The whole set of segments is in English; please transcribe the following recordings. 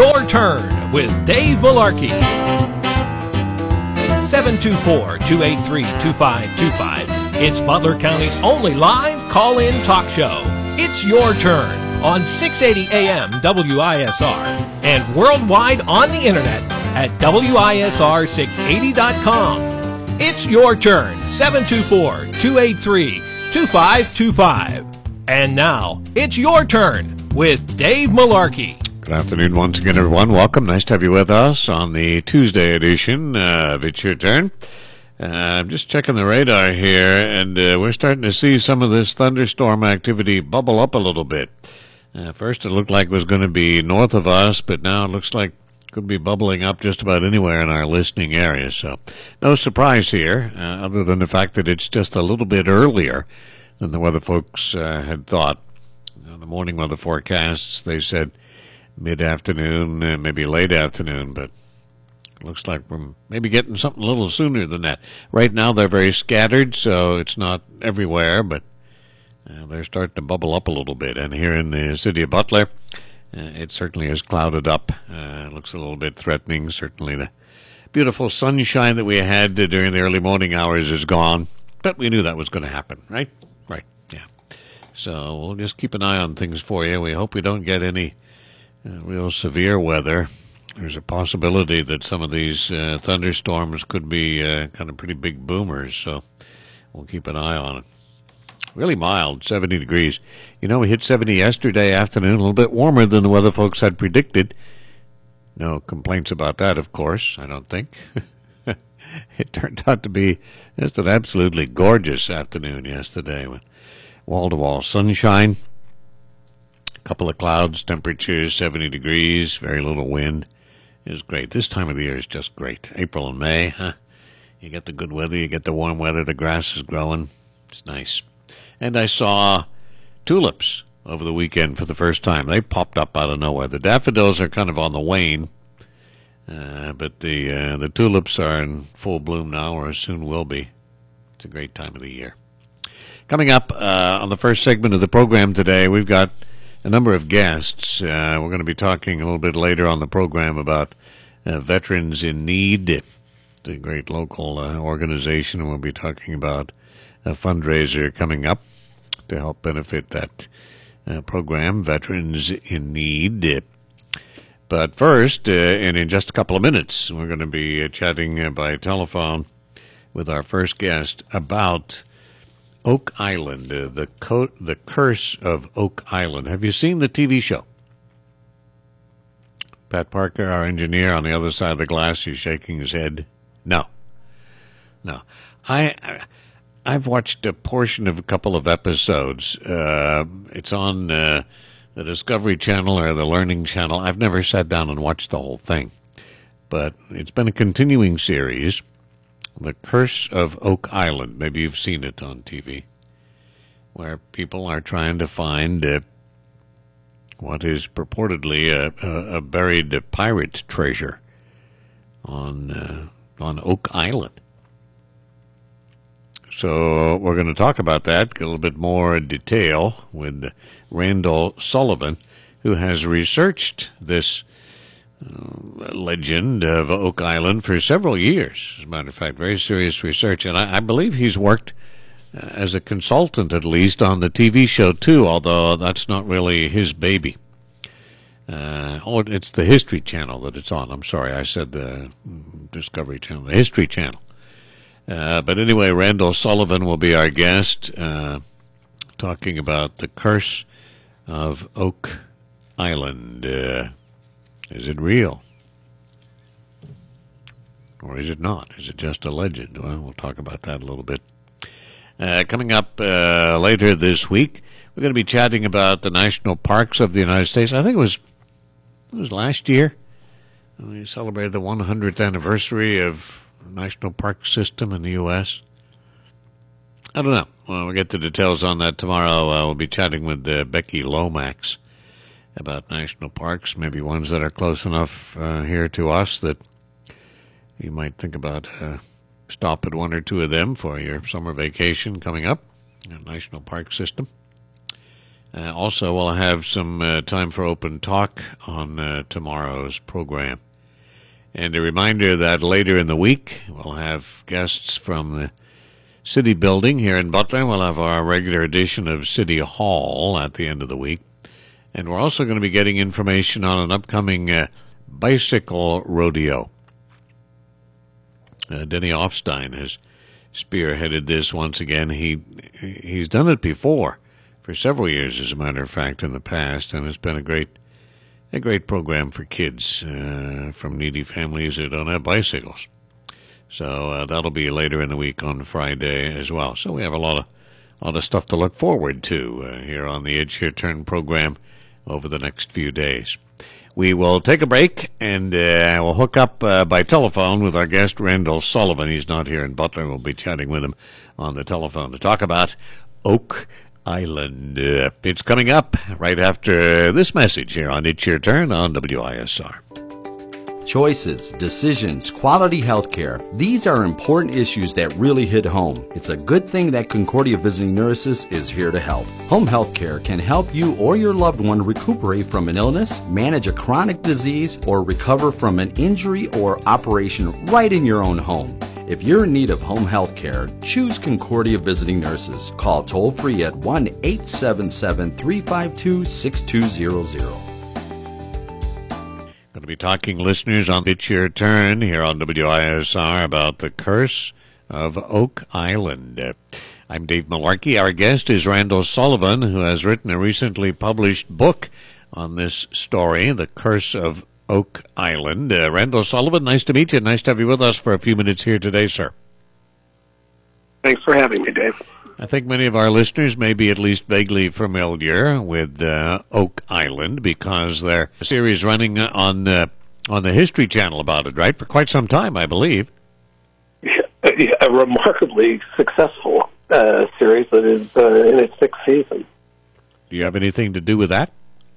Your Turn with Dave Malarkey. 724-283-2525. It's Butler County's only live call-in talk show. It's Your Turn on 680 AM WISR and worldwide on the internet at WISR680.com. It's Your Turn, 724-283-2525. And now, it's Your Turn with Dave Malarkey. Good afternoon once again, everyone. Welcome. Nice to have you with us on the Tuesday edition of It's Your Turn. I'm just checking the radar here, and we're starting to see some of this thunderstorm activity bubble up a little bit. First, it looked like it was going to be north of us, but now it looks like it could be bubbling up just about anywhere in our listening area. So no surprise here, other than the fact that it's just a little bit earlier than the weather folks had thought. The morning weather forecasts, they said mid-afternoon, maybe late afternoon, but it looks like we're maybe getting something a little sooner than that. Right now they're very scattered, so it's not everywhere, but they're starting to bubble up a little bit. And here in the city of Butler, it certainly is clouded up. It looks a little bit threatening. Certainly the beautiful sunshine that we had during the early morning hours is gone, but we knew that was going to happen, right? Right, yeah. So we'll just keep an eye on things for you. We hope we don't get any real severe weather. There's a possibility that some of these thunderstorms could be kind of pretty big boomers, so we'll keep an eye on it. Really mild, 70 degrees. You know, we hit 70 yesterday afternoon, a little bit warmer than the weather folks had predicted. No complaints about that, of course, I don't think. It turned out to be just an absolutely gorgeous afternoon yesterday with wall-to-wall sunshine, a couple of clouds, temperatures 70 degrees, very little wind. It was great. This time of the year is just great. April and May, huh? You get the good weather, you get the warm weather, the grass is growing. It's nice. And I saw tulips over the weekend for the first time. They popped up out of nowhere. The daffodils are kind of on the wane, but the tulips are in full bloom now, or soon will be. It's a great time of the year. Coming up on the first segment of the program today, we've got a number of guests. We're going to be talking a little bit later on the program about Veterans in Need. It's a great local organization, and we'll be talking about a fundraiser coming up to help benefit that program, Veterans in Need. But first, and in just a couple of minutes, we're going to be chatting by telephone with our first guest about Oak Island, the Curse of Oak Island. Have you seen the TV show? Pat Parker, our engineer on the other side of the glass, he's shaking his head. No. I've watched a portion of a couple of episodes. It's on the Discovery Channel or the Learning Channel. I've never sat down and watched the whole thing. But it's been a continuing series, The Curse of Oak Island. Maybe you've seen it on TV, where people are trying to find what is purportedly a buried pirate treasure on Oak Island. So we're going to talk about that a little bit more in detail with Randall Sullivan, who has researched this legend of Oak Island for several years. As a matter of fact, very serious research. And I believe he's worked as a consultant, at least, on the TV show, too, although that's not really his baby. It's the History Channel that it's on. I'm sorry, I said the Discovery Channel, the History Channel. But anyway, Randall Sullivan will be our guest, talking about the curse of Oak Island. Is it real? Or is it not? Is it just a legend? Well, we'll talk about that a little bit. Coming up later this week, we're going to be chatting about the national parks of the United States. I think it was last year. We celebrated the 100th anniversary of National Park System in the U.S. I don't know. Well, we'll get the details on that tomorrow. We'll be chatting with Becky Lomax about national parks, maybe ones that are close enough here to us that you might think about stop at one or two of them for your summer vacation coming up, the National Park System. Also, we'll have some time for open talk on tomorrow's program. And a reminder that later in the week, we'll have guests from the City Building here in Butler. We'll have our regular edition of City Hall at the end of the week. And we're also going to be getting information on an upcoming bicycle rodeo. Denny Offstein has spearheaded this once again. He's done it before, for several years, as a matter of fact, in the past, and it's been a great program for kids from needy families that don't have bicycles. So that'll be later in the week on Friday as well. So we have a lot of stuff to look forward to here on the It's Your Turn program over the next few days. We will take a break, and we'll hook up by telephone with our guest, Randall Sullivan. He's not here in Butler. We'll be chatting with him on the telephone to talk about Oak Island. It's coming up right after this message here on It's Your Turn on WISR. Choices, decisions, quality health care. These are important issues that really hit home. It's a good thing that Concordia Visiting Nurses is here to help. Home health care can help you or your loved one recuperate from an illness, manage a chronic disease, or recover from an injury or operation right in your own home. If you're in need of home health care, choose Concordia Visiting Nurses. Call toll-free at 1-877-352-6200. Going to be talking, listeners, on It's Your Turn here on WISR about the curse of Oak Island. I'm Dave Malarkey. Our guest is Randall Sullivan, who has written a recently published book on this story, The Curse of Oak Island. Randall Sullivan, nice to meet you. Nice to have you with us for a few minutes here today, sir. Thanks for having me, Dave. I think many of our listeners may be at least vaguely familiar with Oak Island because there's a series running on the History Channel about it, right, for quite some time, I believe. Yeah, a remarkably successful series that is in its sixth season. Do you have anything to do with that?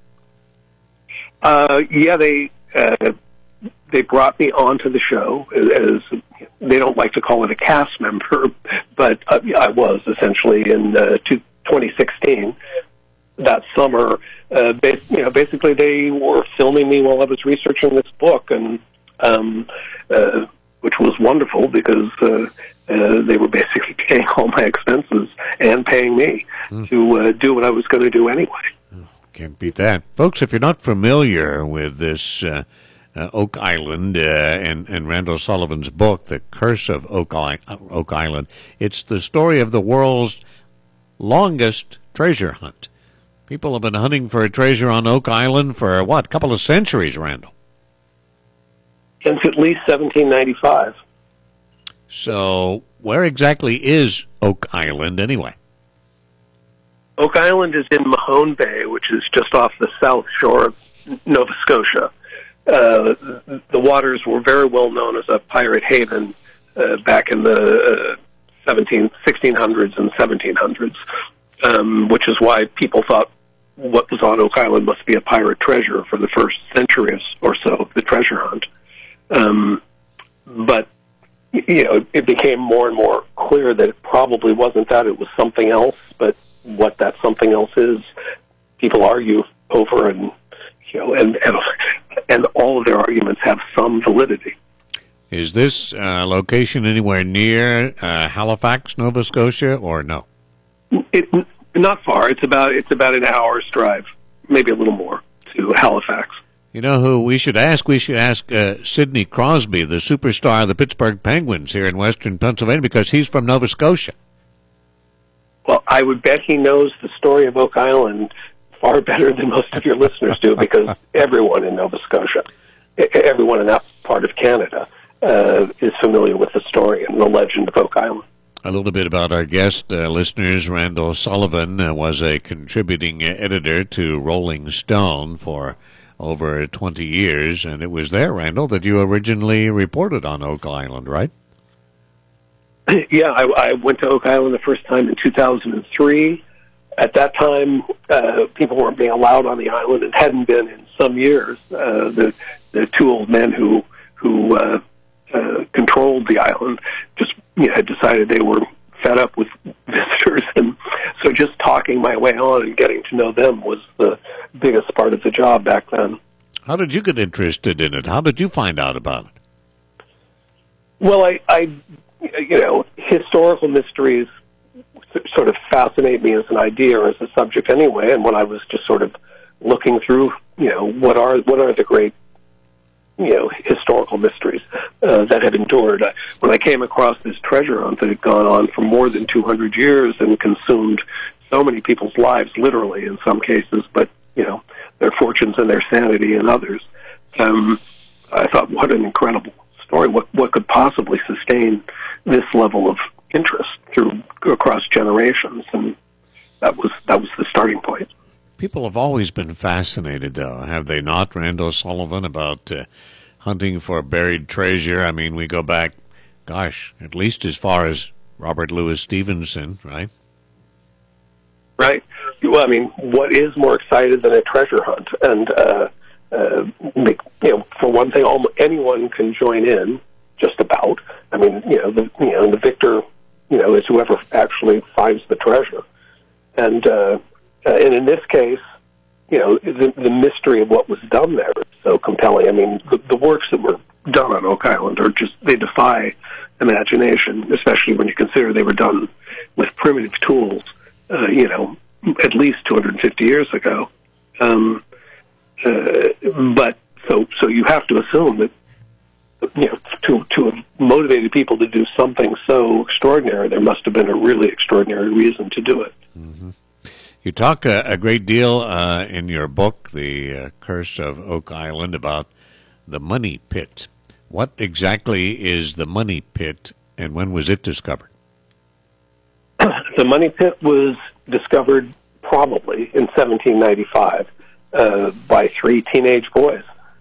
Yeah, they brought me onto the show as they don't like to call it a cast member, but I was essentially in 2016. That summer, basically they were filming me while I was researching this book, and which was wonderful because they were basically paying all my expenses and paying me to do what I was going to do anyway. Can't beat that. Folks, if you're not familiar with this Oak Island and Randall Sullivan's book, The Curse of Oak Island, it's the story of the world's longest treasure hunt. People have been hunting for a treasure on Oak Island for, a couple of centuries, Randall? Since at least 1795. So where exactly is Oak Island anyway? Oak Island is in Mahone Bay, which is just off the south shore of Nova Scotia. The waters were very well known as a pirate haven back in the 1600s and 1700s, which is why people thought what was on Oak Island must be a pirate treasure for the first century or so of the treasure hunt. But it became more and more clear that it probably wasn't that; it was something else. But what that something else is, people argue over, and all of their arguments have some validity. Is this location anywhere near Halifax, Nova Scotia, or no? Not far. It's about an hour's drive, maybe a little more, to Halifax. You know who we should ask? We should ask Sidney Crosby, the superstar of the Pittsburgh Penguins here in western Pennsylvania, because he's from Nova Scotia. Well, I would bet he knows the story of Oak Island far better than most of your listeners do, because everyone in Nova Scotia, everyone in that part of Canada, is familiar with the story and the legend of Oak Island. A little bit about our guest, listeners. Randall Sullivan was a contributing editor to Rolling Stone for over 20 years, and it was there, Randall, that you originally reported on Oak Island, right? Yeah, I went to Oak Island the first time in 2003. At that time, people weren't being allowed on the island and hadn't been in some years. The two old men who controlled the island just had decided they were fed up with visitors, and So just talking my way on and getting to know them was the biggest part of the job back then. How did you get interested in it? How did you find out about it? Well, I historical mysteries sort of fascinate me as an idea or as a subject anyway. And when I was just sort of looking through, what are the great, historical mysteries that had endured, when I came across this treasure hunt that had gone on for more than 200 years and consumed so many people's lives, literally in some cases, but their fortunes and their sanity in others, I thought, what an incredible story! What could possibly sustain this level of interest across generations? And that was the starting point. People have always been fascinated, though, have they not, Randall Sullivan, about hunting for buried treasure? I mean, we go back, at least as far as Robert Louis Stevenson, right? Right. Well, I mean, what is more excited than a treasure hunt? And for one thing, anyone can join in, just about. I mean, the victor, is whoever actually finds the treasure. And in this case, the mystery of what was done there is so compelling. I mean, the works that were done on Oak Island they defy imagination, especially when you consider they were done with primitive tools, at least 250 years ago. But so you have to assume that, to have motivated people to do something so extraordinary, there must have been a really extraordinary reason to do it. Mm-hmm. You talk a great deal in your book, The Curse of Oak Island, about the Money Pit. What exactly is the Money Pit, and when was it discovered? The Money Pit was discovered probably in 1795 by three teenage boys.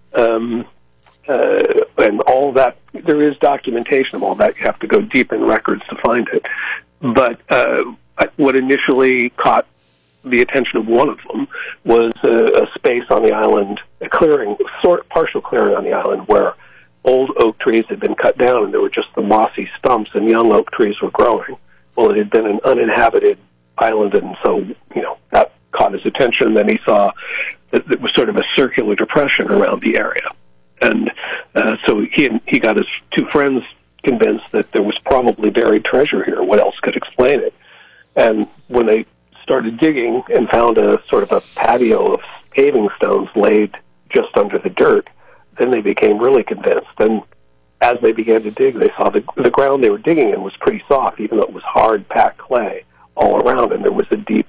And all that, there is documentation of all that. You have to go deep in records to find it. But what initially caught the attention of one of them was a space on the island, a clearing, partial clearing on the island, where old oak trees had been cut down and there were just the mossy stumps and young oak trees were growing. Well, it had been an uninhabited island, and so, that caught his attention. Then he saw that it was sort of a circular depression around the area. And so he got his two friends convinced that there was probably buried treasure here. What else could explain it? And when they started digging and found a sort of a patio of paving stones laid just under the dirt, then they became really convinced. And as they began to dig, they saw the ground they were digging in was pretty soft, even though it was hard, packed clay all around, and there was a deep,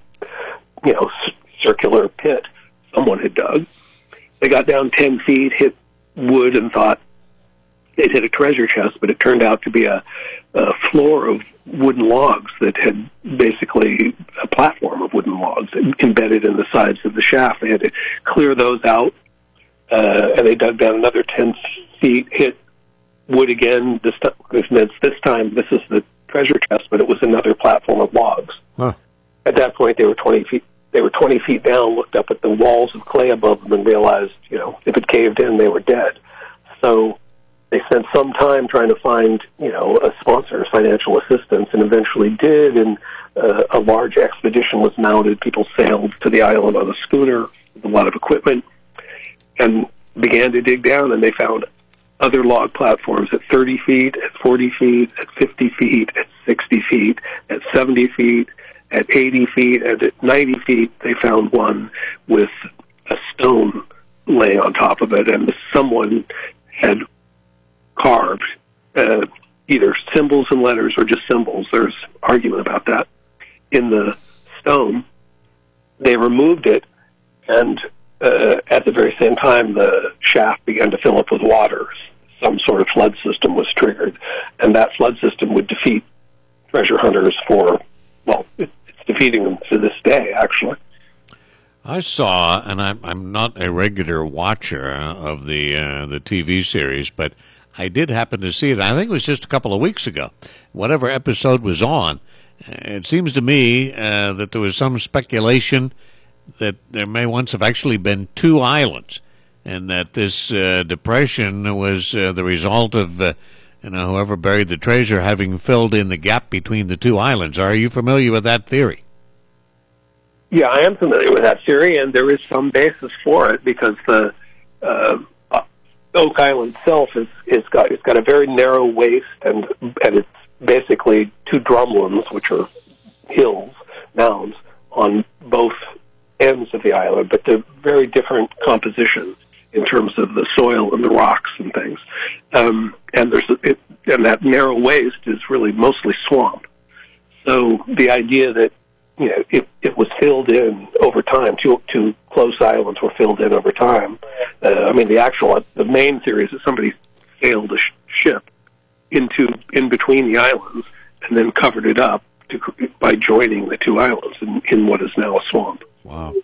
circular pit someone had dug. They got down 10 feet, hit wood, and thought they'd hit a treasure chest, but it turned out to be a floor of wooden logs that had basically a platform of wooden logs embedded in the sides of the shaft. They had to clear those out, and they dug down another 10 feet, hit wood again. This time, this is the treasure chest, but it was another platform of logs. Huh. At that point, they were 20 feet. They were 20 feet down, looked up at the walls of clay above them, and realized, if it caved in, they were dead. So they spent some time trying to find, a sponsor, financial assistance, and eventually did. And a large expedition was mounted. People sailed to the island on a schooner with a lot of equipment and began to dig down. And they found other log platforms at 30 feet, at 40 feet, at 50 feet, at 60 feet, at 70 feet, at 80 feet, and at 90 feet. They found one with a stone laying on top of it, and someone had carved either symbols and letters or just symbols. There's argument about that. In the stone, they removed it, and at the very same time, the shaft began to fill up with water. Some sort of flood system was triggered, and that flood system would defeat treasure hunters it's defeating them to this day, actually. I saw, and I'm not a regular watcher of the TV series, but I did happen to see it. I think it was just a couple of weeks ago. Whatever episode was on, it seems to me that there was some speculation that there may once have actually been two islands, and that this depression was the result of whoever buried the treasure having filled in the gap between the two islands. Are you familiar with that theory? Yeah, I am familiar with that theory, and there is some basis for it because the Oak Island itself it's got a very narrow waist, and it's basically two drumlins, which are hills, mounds, on both ends of the island, but they're very different compositions in terms of the soil and the rocks and things. And that narrow waist is really mostly swamp. So the idea that it was filled in over time. Two close islands were filled in over time. The main theory is that somebody sailed a ship in between the islands and then covered it up by joining the two islands in what is now a swamp. Wow.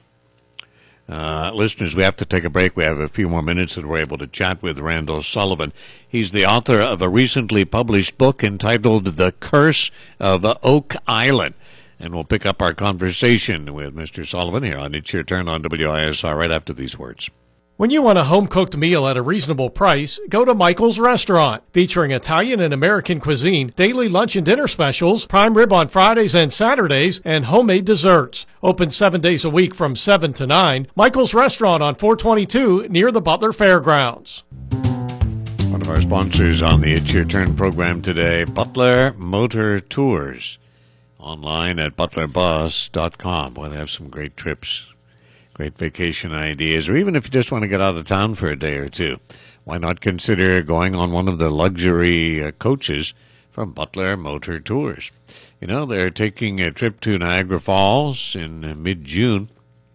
Listeners, we have to take a break. We have a few more minutes that we're able to chat with Randall Sullivan. He's the author of a recently published book entitled The Curse of Oak Island. And we'll pick up our conversation with Mr. Sullivan here on It's Your Turn on WISR right after these words. When you want a home-cooked meal at a reasonable price, go to Michael's Restaurant. Featuring Italian and American cuisine, daily lunch and dinner specials, prime rib on Fridays and Saturdays, and homemade desserts. Open 7 days a week from 7 to 9. Michael's Restaurant on 422 near the Butler Fairgrounds. One of our sponsors on the It's Your Turn program today, Butler Motor Tours. Online at butlerbus.com. Boy, they have some great trips, great vacation ideas, or even if you just want to get out of town for a day or two, why not consider going on one of the luxury coaches from Butler Motor Tours? They're taking a trip to Niagara Falls in mid-June,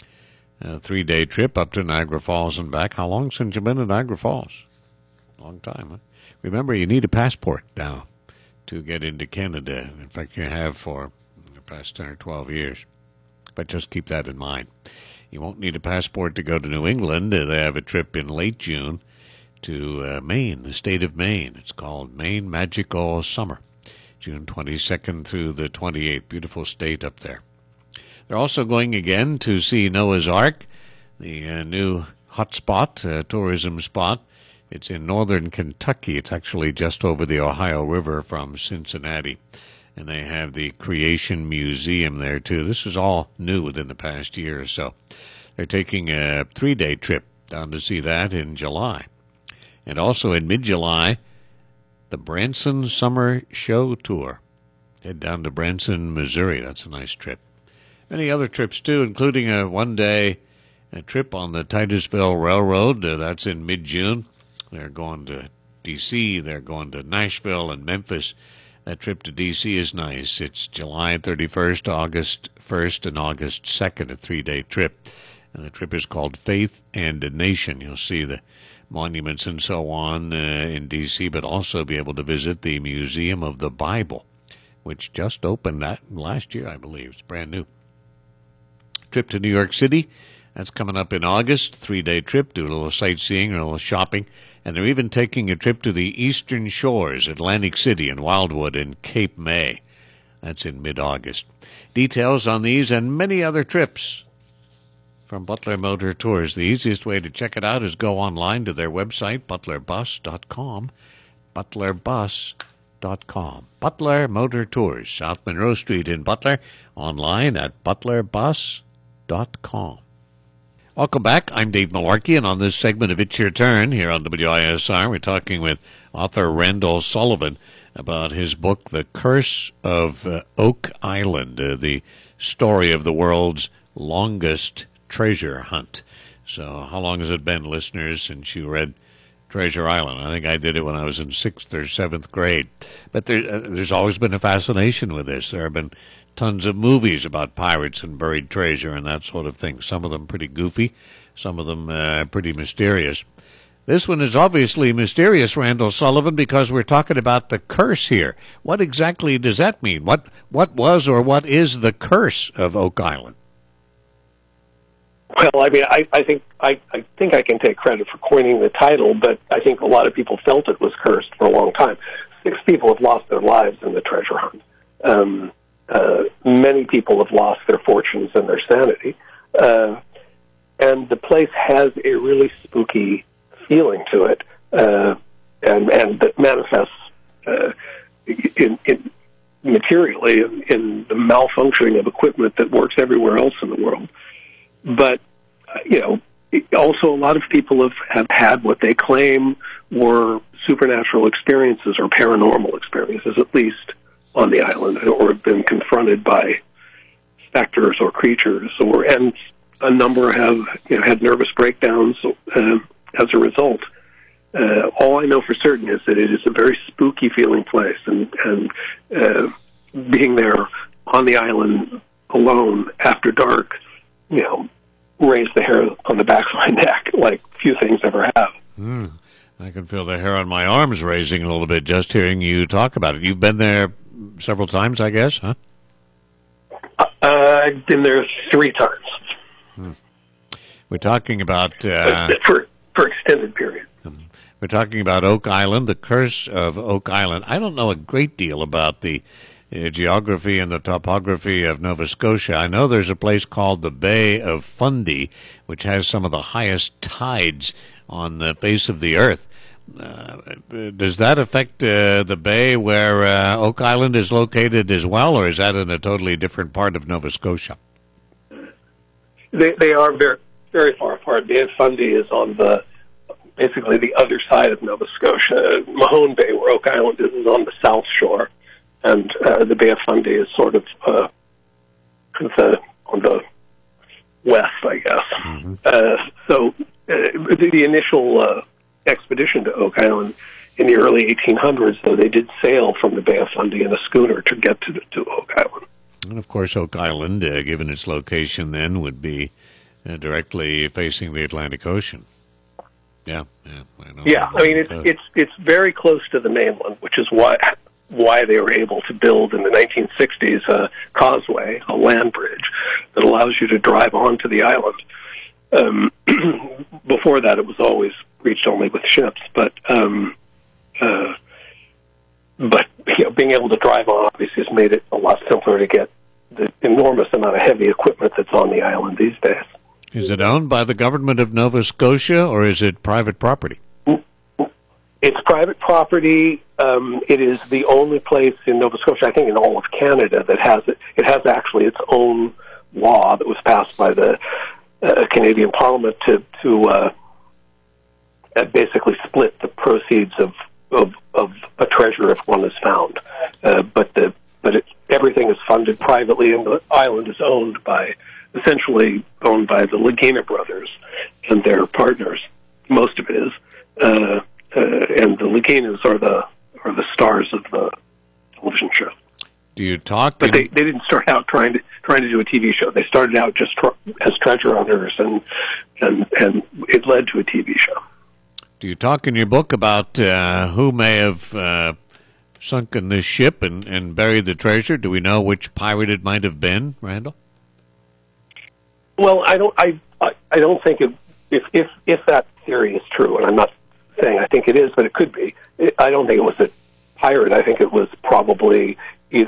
a 3-day trip up to Niagara Falls and back. How long since you've been to Niagara Falls? Long time, huh? Remember, you need a passport now to get into Canada. In fact, you have for the past 10 or 12 years. But just keep that in mind. You won't need a passport to go to New England. They have a trip in late June to Maine, the state of Maine. It's called Maine Magical Summer, June 22nd through the 28th. Beautiful state up there. They're also going again to see Noah's Ark, the new hotspot, tourism spot. It's in northern Kentucky. It's actually just over the Ohio River from Cincinnati. And they have the Creation Museum there, too. This is all new within the past year or so. They're taking a 3-day trip down to see that in July. And also in mid-July, the Branson Summer Show Tour. Head down to Branson, Missouri. That's a nice trip. Many other trips, too, including a 1-day trip on the Titusville Railroad. That's in mid-June. They're going to D.C., they're going to Nashville and Memphis. That trip to D.C. is nice. It's July 31st, August 1st, and August 2nd, a 3-day trip. And the trip is called Faith and Nation. You'll see the monuments and so on in D.C., but also be able to visit the Museum of the Bible, which just opened that last year, I believe. It's brand new. Trip to New York City. That's coming up in August, 3-day trip, do a little sightseeing, a little shopping. And they're even taking a trip to the Eastern Shores, Atlantic City and Wildwood and Cape May. That's in mid-August. Details on these and many other trips from Butler Motor Tours. The easiest way to check it out is go online to their website, butlerbus.com, butlerbus.com. Butler Motor Tours, South Monroe Street in Butler, online at butlerbus.com. Welcome back. I'm Dave Malarkey, and on this segment of It's Your Turn here on WISR, we're talking with author Randall Sullivan about his book, The Curse of Oak Island, the story of the world's longest treasure hunt. So how long has it been, listeners, since you read Treasure Island? I think I did it when I was in 6th or 7th grade. But there's always been a fascination with this. There have been tons of movies about pirates and buried treasure and that sort of thing. Some of them pretty goofy, some of them pretty mysterious. This one is obviously mysterious, Randall Sullivan, because we're talking about the curse here. What exactly does that mean? What was or what is the curse of Oak Island? Well, I mean, I think I can take credit for coining the title, but I think a lot of people felt it was cursed for a long time. 6 people have lost their lives in the treasure hunt. Many people have lost their fortunes and their sanity. And the place has a really spooky feeling to it, and that manifests in materially in the malfunctioning of equipment that works everywhere else in the world. But, also a lot of people have had what they claim were supernatural experiences or paranormal experiences, at least on the island, or have been confronted by specters or creatures, and a number have had nervous breakdowns as a result. All I know for certain is that it is a very spooky feeling place, and being there on the island alone after dark, raised the hair on the back of my neck like few things ever have. I can feel the hair on my arms raising a little bit just hearing you talk about it. You've been there several times, I guess, huh? I've been there 3 times. We're talking about... for extended periods. We're talking about Oak Island, the curse of Oak Island. I don't know a great deal about the geography and the topography of Nova Scotia. I know there's a place called the Bay of Fundy, which has some of the highest tides on the face of the earth. Does that affect the bay where Oak Island is located as well, or is that in a totally different part of Nova Scotia? They are very, very far apart. Bay of Fundy is on basically the other side of Nova Scotia. Mahone Bay, where Oak Island is on the south shore, and the Bay of Fundy is sort of on the west, I guess. Mm-hmm. So the initial expedition to Oak Island in the early 1800s, though, they did sail from the Bay of Fundy in a schooner to get to Oak Island. And, of course, Oak Island, given its location then, would be directly facing the Atlantic Ocean. Yeah, I know. Yeah, I mean, it's very close to the mainland, which is why they were able to build in the 1960s a causeway, a land bridge, that allows you to drive onto the island. Before that, it was always reached only with ships, but being able to drive on obviously has made it a lot simpler to get the enormous amount of heavy equipment that's on the island these days. Is it owned by the government of Nova Scotia, or is it private property? It's private property. It is the only place in Nova Scotia, I think in all of Canada, that has it. It has actually its own law that was passed by the Canadian Parliament to basically split the proceeds of a treasure if one is found. Everything is funded privately, and the island is essentially owned by the Lagina brothers and their partners. Most of it is. And the Laginas are the stars of the television show. Do you talk? But they didn't start out trying to do a TV show. They started out just as treasure hunters, and it led to a TV show. Do you talk in your book about who may have sunken this ship and buried the treasure? Do we know which pirate it might have been, Randall? Well, I don't think if that theory is true, and I'm not saying I think it is, but it could be. I don't think it was a pirate. I think it was probably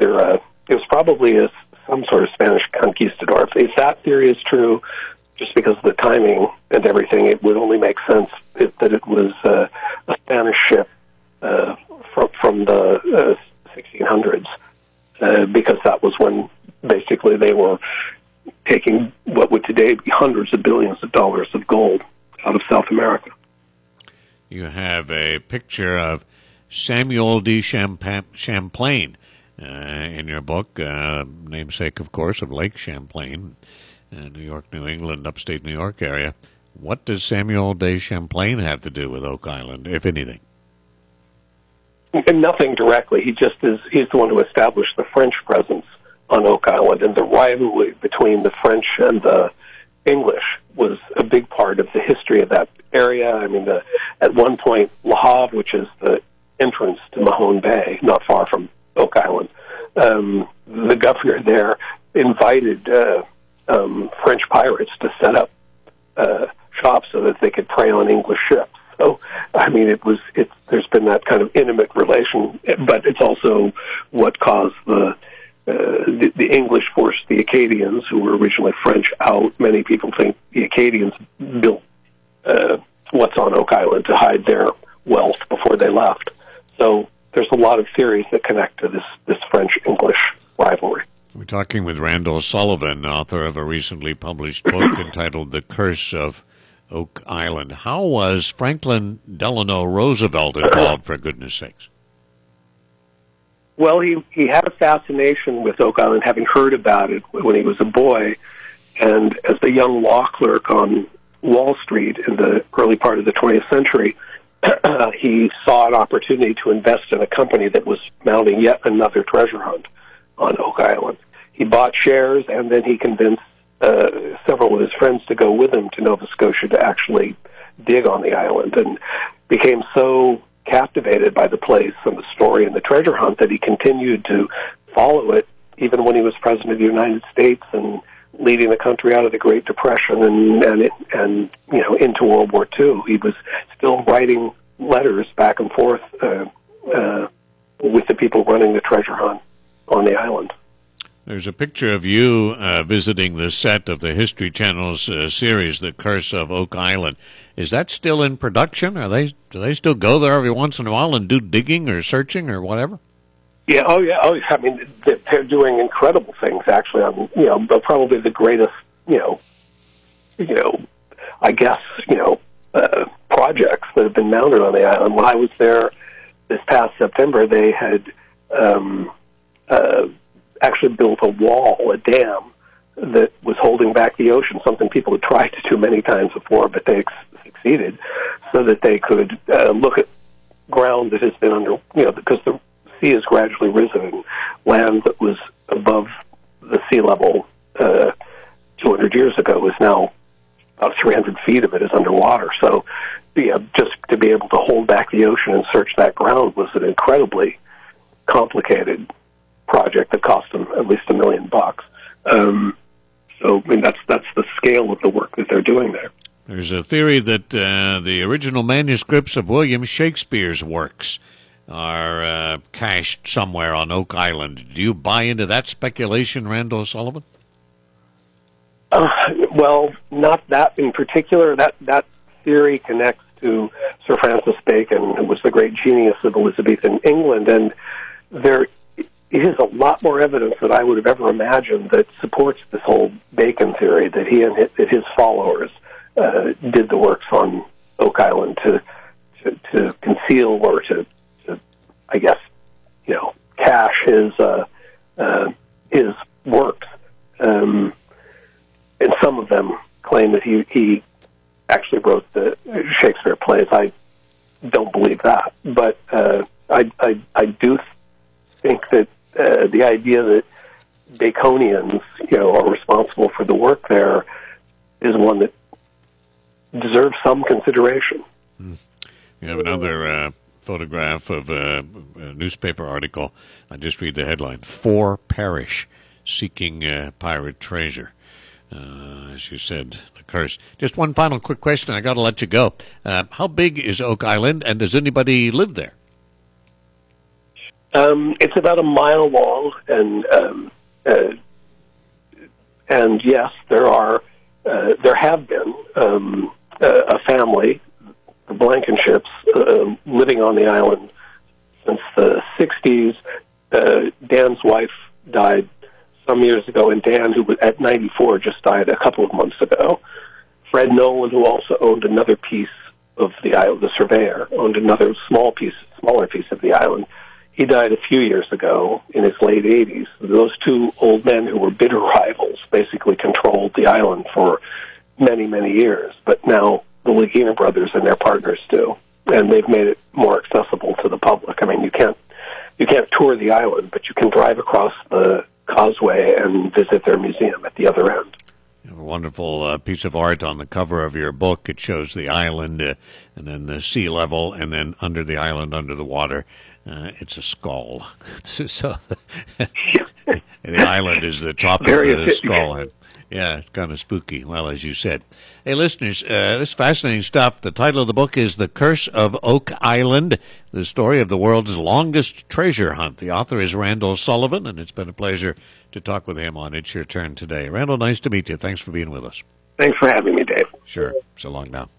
some sort of Spanish conquistador. If that theory is true, just because of the timing and everything, it would only make sense that it was a Spanish ship from the 1600s, because that was when basically they were taking what would today be hundreds of billions of dollars of gold out of South America. You have a picture of Samuel de Champlain in your book, namesake, of course, of Lake Champlain, New York, New England, upstate New York area. What does Samuel de Champlain have to do with Oak Island, if anything? And nothing directly. He's the one who established the French presence on Oak Island, and the rivalry between the French and the English was a big part of the history of that area. I mean, at one point, Le Havre, which is the entrance to Mahone Bay, not far from Oak Island, the governor there invited French pirates to set up shop so that they could prey on English ships. So, I mean, there's been that kind of intimate relation, but it's also what caused the English forced the Acadians, who were originally French, out. Many people think the Acadians built what's on Oak Island to hide their wealth before they left. So there's a lot of theories that connect to this French-English talking with Randall Sullivan, author of a recently published book entitled The Curse of Oak Island. How was Franklin Delano Roosevelt involved, for goodness sakes? Well, he had a fascination with Oak Island, having heard about it when he was a boy. And as a young law clerk on Wall Street in the early part of the 20th century, he saw an opportunity to invest in a company that was mounting yet another treasure hunt on Oak Island. He bought shares, and then he convinced several of his friends to go with him to Nova Scotia to actually dig on the island, and became so captivated by the place and the story and the treasure hunt that he continued to follow it even when he was president of the United States and leading the country out of the Great Depression and you know, into World War II. He was still writing letters back and forth with the people running the treasure hunt on the island. There's a picture of you visiting the set of the History Channel's series, The Curse of Oak Island. Is that still in production? Do they still go there every once in a while and do digging or searching or whatever? Yeah, oh yeah. I mean, they're doing incredible things, actually. On, you know, probably the greatest, I guess, projects that have been mounted on the island. When I was there this past September, they had actually built a wall, a dam, that was holding back the ocean, something people had tried to do many times before, but they succeeded, so that they could look at ground that has been under, because the sea has gradually risen, and land that was above the sea level 200 years ago is now about 300 feet of it is underwater. So just to be able to hold back the ocean and search that ground was an incredibly complicated project that cost them at least $1 million. So I mean, that's the scale of the work that they're doing there. There's a theory that the original manuscripts of William Shakespeare's works are cached somewhere on Oak Island. Do you buy into that speculation, Randall Sullivan? Well, not that in particular. That theory connects to Sir Francis Bacon, who was the great genius of Elizabethan England, and there is a lot more evidence than I would have ever imagined that supports this whole Bacon theory, that he and his followers did the works on Oak Island to conceal or to I guess, cache his works. And some of them claim that he actually wrote the Shakespeare plays. I don't believe that, but I do think that the idea that Baconians, are responsible for the work there is one that deserves some consideration. You have another photograph of a newspaper article. I just read the headline: 4 perish seeking pirate treasure. As you said, the curse. Just one final quick question. I got to let you go. How big is Oak Island, and does anybody live there? It's about 1 mile long, and yes, there have been a family, the Blankenships, living on the island since the 60s. Dan's wife died some years ago, and Dan, who was at 94, just died a couple of months ago. Fred Nolan, who also owned another piece of the island, the surveyor, owned another smaller piece of the island. He died a few years ago in his late 80s. Those two old men, who were bitter rivals, basically controlled the island for many, many years. But now the Lagina brothers and their partners do, and they've made it more accessible to the public. I mean, you can't tour the island, but you can drive across the causeway and visit their museum at the other end. You have a wonderful piece of art on the cover of your book. It shows the island and then the sea level, and then under the island, under the water, it's a skull. So the island is the top of the skull head. Yeah, it's kind of spooky. Well, as you said. Hey, listeners, this is fascinating stuff. The title of the book is The Curse of Oak Island, the story of the world's longest treasure hunt. The author is Randall Sullivan, and it's been a pleasure to talk with him on It's Your Turn today. Randall, nice to meet you. Thanks for being with us. Thanks for having me, Dave. Sure. So long now.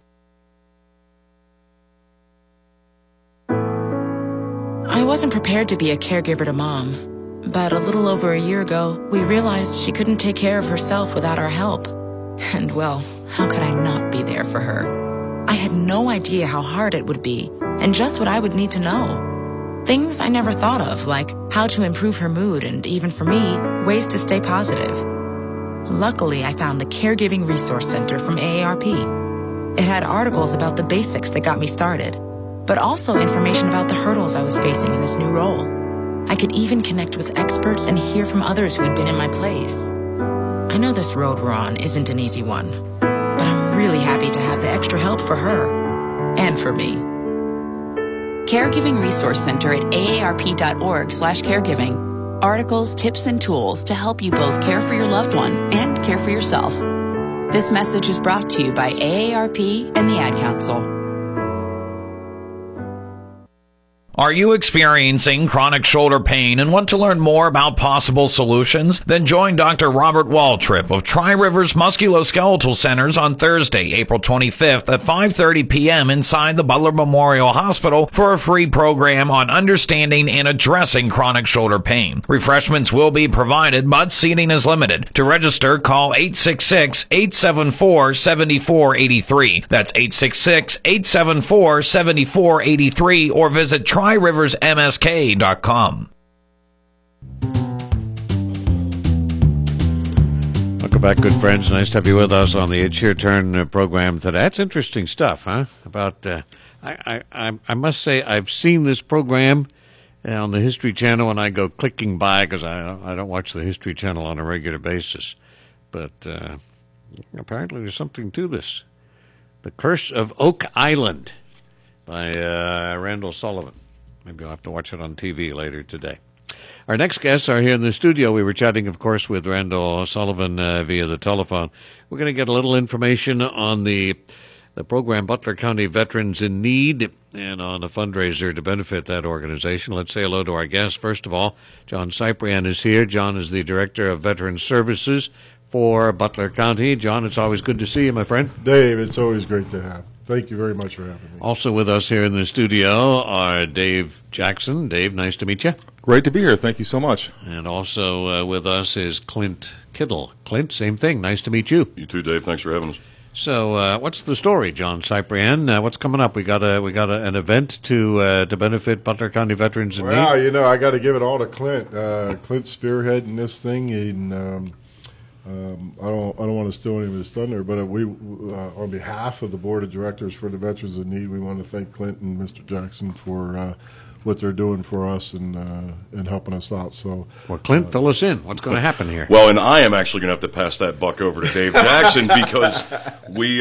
I wasn't prepared to be a caregiver to Mom. But a little over a year ago, we realized she couldn't take care of herself without our help. And well, how could I not be there for her? I had no idea how hard it would be, and just what I would need to know. Things I never thought of, like how to improve her mood and, even for me, ways to stay positive. Luckily, I found the Caregiving Resource Center from AARP. It had articles about the basics that got me started, but also information about the hurdles I was facing in this new role. I could even connect with experts and hear from others who had been in my place. I know this road we're on isn't an easy one, but I'm really happy to have the extra help for her and for me. Caregiving Resource Center at aarp.org/caregiving. Articles, tips, and tools to help you both care for your loved one and care for yourself. This message is brought to you by AARP and the Ad Council. Are you experiencing chronic shoulder pain and want to learn more about possible solutions? Then join Dr. Robert Waltrip of Tri-Rivers Musculoskeletal Centers on Thursday, April 25th at 5:30 p.m. inside the Butler Memorial Hospital for a free program on understanding and addressing chronic shoulder pain. Refreshments will be provided, but seating is limited. To register, call 866-874-7483. That's 866-874-7483 or visit TriRiversMSK.com. Welcome back, good friends. Nice to have you with us on the It's Your Turn program today. That's interesting stuff, huh? About I must say I've seen this program on the History Channel, and I go clicking by because I don't watch the History Channel on a regular basis. But apparently there's something to this. The Curse of Oak Island by Randall Sullivan. Maybe I'll have to watch it on TV later today. Our next guests are here in the studio. We were chatting, of course, with Randall Sullivan via the telephone. We're going to get a little information on the program Butler County Veterans in Need and on a fundraiser to benefit that organization. Let's say hello to our guests. First of all, John Cyprian is here. John is the Director of Veterans Services for Butler County. John, it's always good to see you, my friend. Dave, it's always great to have. Thank you very much for having me. Also with us here in the studio are Dave Jackson. Dave, nice to meet you. Great to be here. Thank you so much. And also with us is Clint Kittle. Clint, same thing. Nice to meet you. You too, Dave. Thanks for having us. So, what's the story, John Cyprian? What's coming up? We got an event to benefit Butler County Veterans in Need. Well, you know, I got to give it all to Clint. Clint's spearheading this thing, and I don't want to steal any of his thunder, but we, on behalf of the Board of Directors for the Veterans in Need, we want to thank Clint and Mr. Jackson for what they're doing for us and helping us out. So, well, Clint, fill us in. What's going to happen here? Well, and I am actually going to have to pass that buck over to Dave Jackson because we,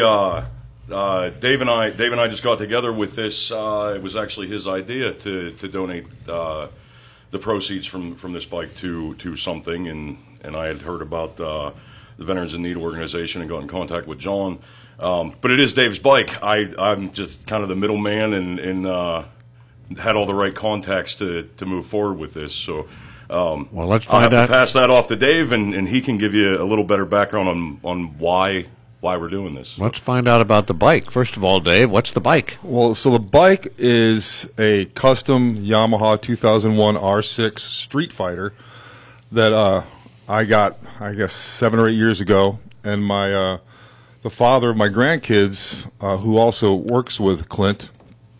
Dave and I just got together with this. It was actually his idea to donate the proceeds from this bike to something, and I had heard about the Veterans in Need organization and got in contact with John. But it is Dave's bike. I'm just kind of the middleman and had all the right contacts to move forward with this. So well, let's I'll find have out. to pass that off to Dave, and he can give you a little better background on why we're doing this. Let's find out about the bike. First of all, Dave, what's the bike? Well, so the bike is a custom Yamaha 2001 R6 Street Fighter that I got, I guess, 7 or 8 years ago, and my the father of my grandkids, who also works with Clint,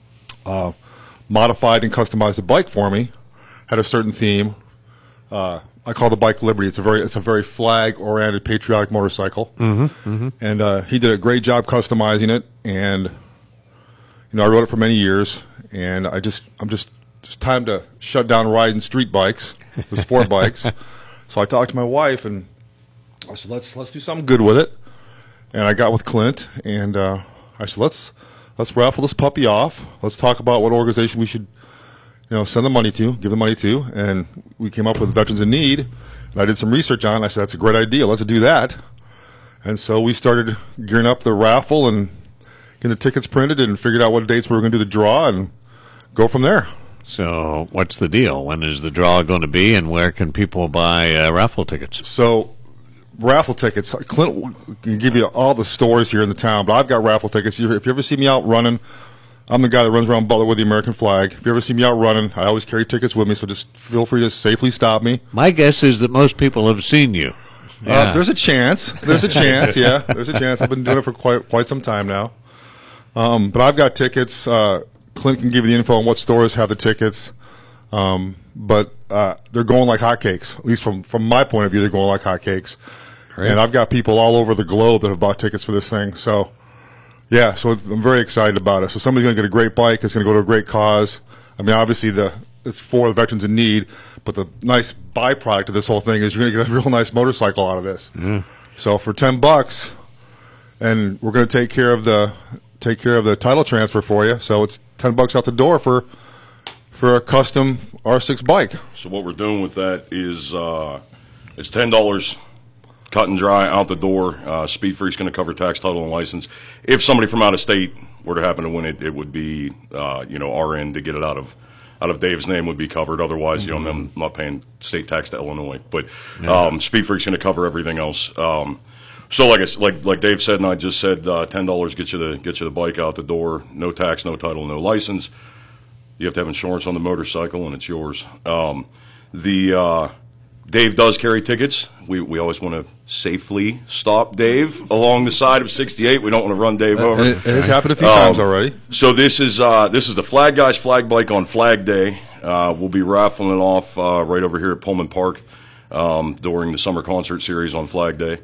modified and customized the bike for me. Had a certain theme. I call the bike Liberty. It's a very flag-oriented, patriotic motorcycle. And he did a great job customizing it. And I rode it for many years. And I'm just time to shut down riding street bikes, the sport bikes. So I talked to my wife, and I said, let's do something good with it. And I got with Clint, and I said, let's raffle this puppy off. Let's talk about what organization we should, send the money to, give the money to. And we came up with Veterans in Need, and I did some research on it. And I said, that's a great idea. Let's do that. And so we started gearing up the raffle and getting the tickets printed and figured out what dates we were going to do the draw and go from there. So what's the deal? When is the draw going to be, and where can people buy raffle tickets? So raffle tickets, Clint can give you all the stores here in the town, but I've got raffle tickets. If you ever see me out running, I'm the guy that runs around Butler with the American flag. If you ever see me out running, I always carry tickets with me, so just feel free to safely stop me. My guess is that most people have seen you. Yeah. There's a chance. There's a chance, yeah. There's a chance. I've been doing it for quite some time now. But I've got tickets. Clint can give you the info on what stores have the tickets. But they're going like hotcakes. At least from my point of view, they're going like hotcakes. Great. And I've got people all over the globe that have bought tickets for this thing. So, yeah, so I'm very excited about it. So somebody's going to get a great bike. It's going to go to a great cause. I mean, obviously, it's for the veterans in need, but the nice byproduct of this whole thing is you're going to get a real nice motorcycle out of this. Mm. So for $10, and we're going to take care of the title transfer for you. So it's $10 out the door for a custom R6 bike. So what we're doing with that is it's $10 cut and dry out the door. Speed Freak's going to cover tax, title, and license. If somebody from out of state were to happen to win it, it would be our end to get it out of Dave's name would be covered. Otherwise, I'm not paying state tax to Illinois. But Speed Freak's going to cover everything else. So like Dave said and I just said, $10 get you the bike out the door. No tax, no title, no license. You have to have insurance on the motorcycle, and it's yours. Dave does carry tickets. We always want to safely stop Dave along the side of 68. We don't want to run Dave over. It has happened a few times already. So this is the Flag Guys Flag Bike on Flag Day. We'll be raffling it off right over here at Pullman Park during the summer concert series on Flag Day.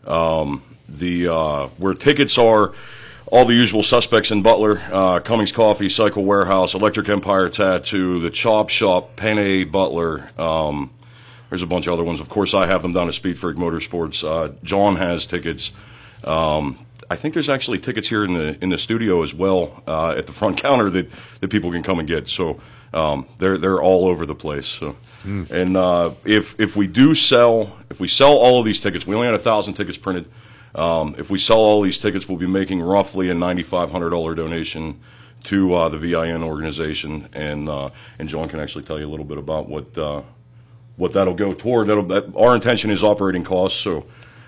Where tickets are, all the usual suspects in Butler: Cummings Coffee, Cycle Warehouse, Electric Empire Tattoo, the Chop Shop, Penne Butler. There's a bunch of other ones. Of course, I have them down at Speed Freak Motorsports. John has tickets. I think there's actually tickets here in the studio as well at the front counter that people can come and get. So they're all over the place. So. And if we sell all of these tickets, we only had 1,000 tickets printed. If we sell all these tickets, we'll be making roughly a $9,500 donation to the VIN organization, and John can actually tell you a little bit about what that'll go toward. Our intention is operating costs. So,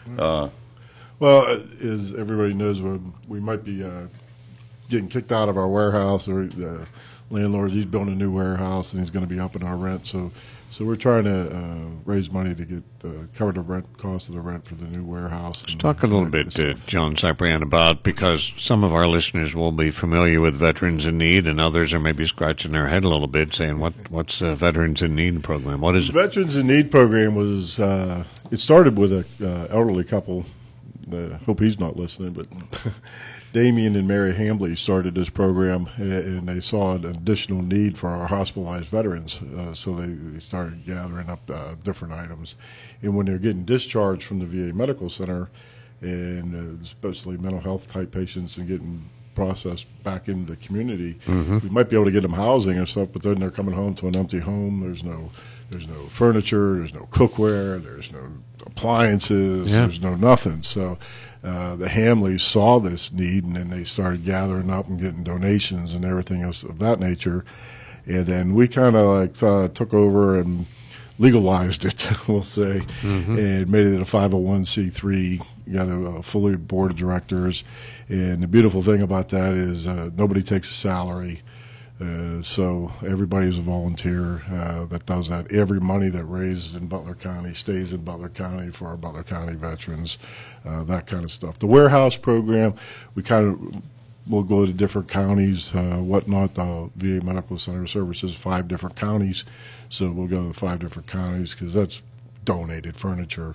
well, as everybody knows, we might be getting kicked out of our warehouse, or the landlord, he's building a new warehouse and he's going to be upping our rent. So we're trying to raise money to get cover the rent cost of the rent for the new warehouse. Let's talk a little bit, John Cyprian, about, because some of our listeners will be familiar with Veterans in Need, and others are maybe scratching their head a little bit, saying, "What's the Veterans in Need program? What is it?" Veterans in Need program was it started with a elderly couple. Hope he's not listening, but. Damien and Mary Hambley started this program, and they saw an additional need for our hospitalized veterans, so they started gathering up different items. And when they're getting discharged from the VA Medical Center, and especially mental health type patients, and getting processed back into the community, we might be able to get them housing and stuff, but then they're coming home to an empty home. There's no furniture, there's no cookware, there's no appliances, there's no nothing. So the Hamleys saw this need, and then they started gathering up and getting donations and everything else of that nature. And then we kind of took over and legalized it, we'll say, and made it a 501c3. You got a fully board of directors, and the beautiful thing about that is nobody takes a salary. So everybody's a volunteer that does that. Every money that raised in Butler County stays in Butler County for our Butler County veterans, that kind of stuff. The warehouse program, we'll go to different counties, whatnot. The VA Medical Center services 5 different counties, so we'll go to 5 different counties because that's donated furniture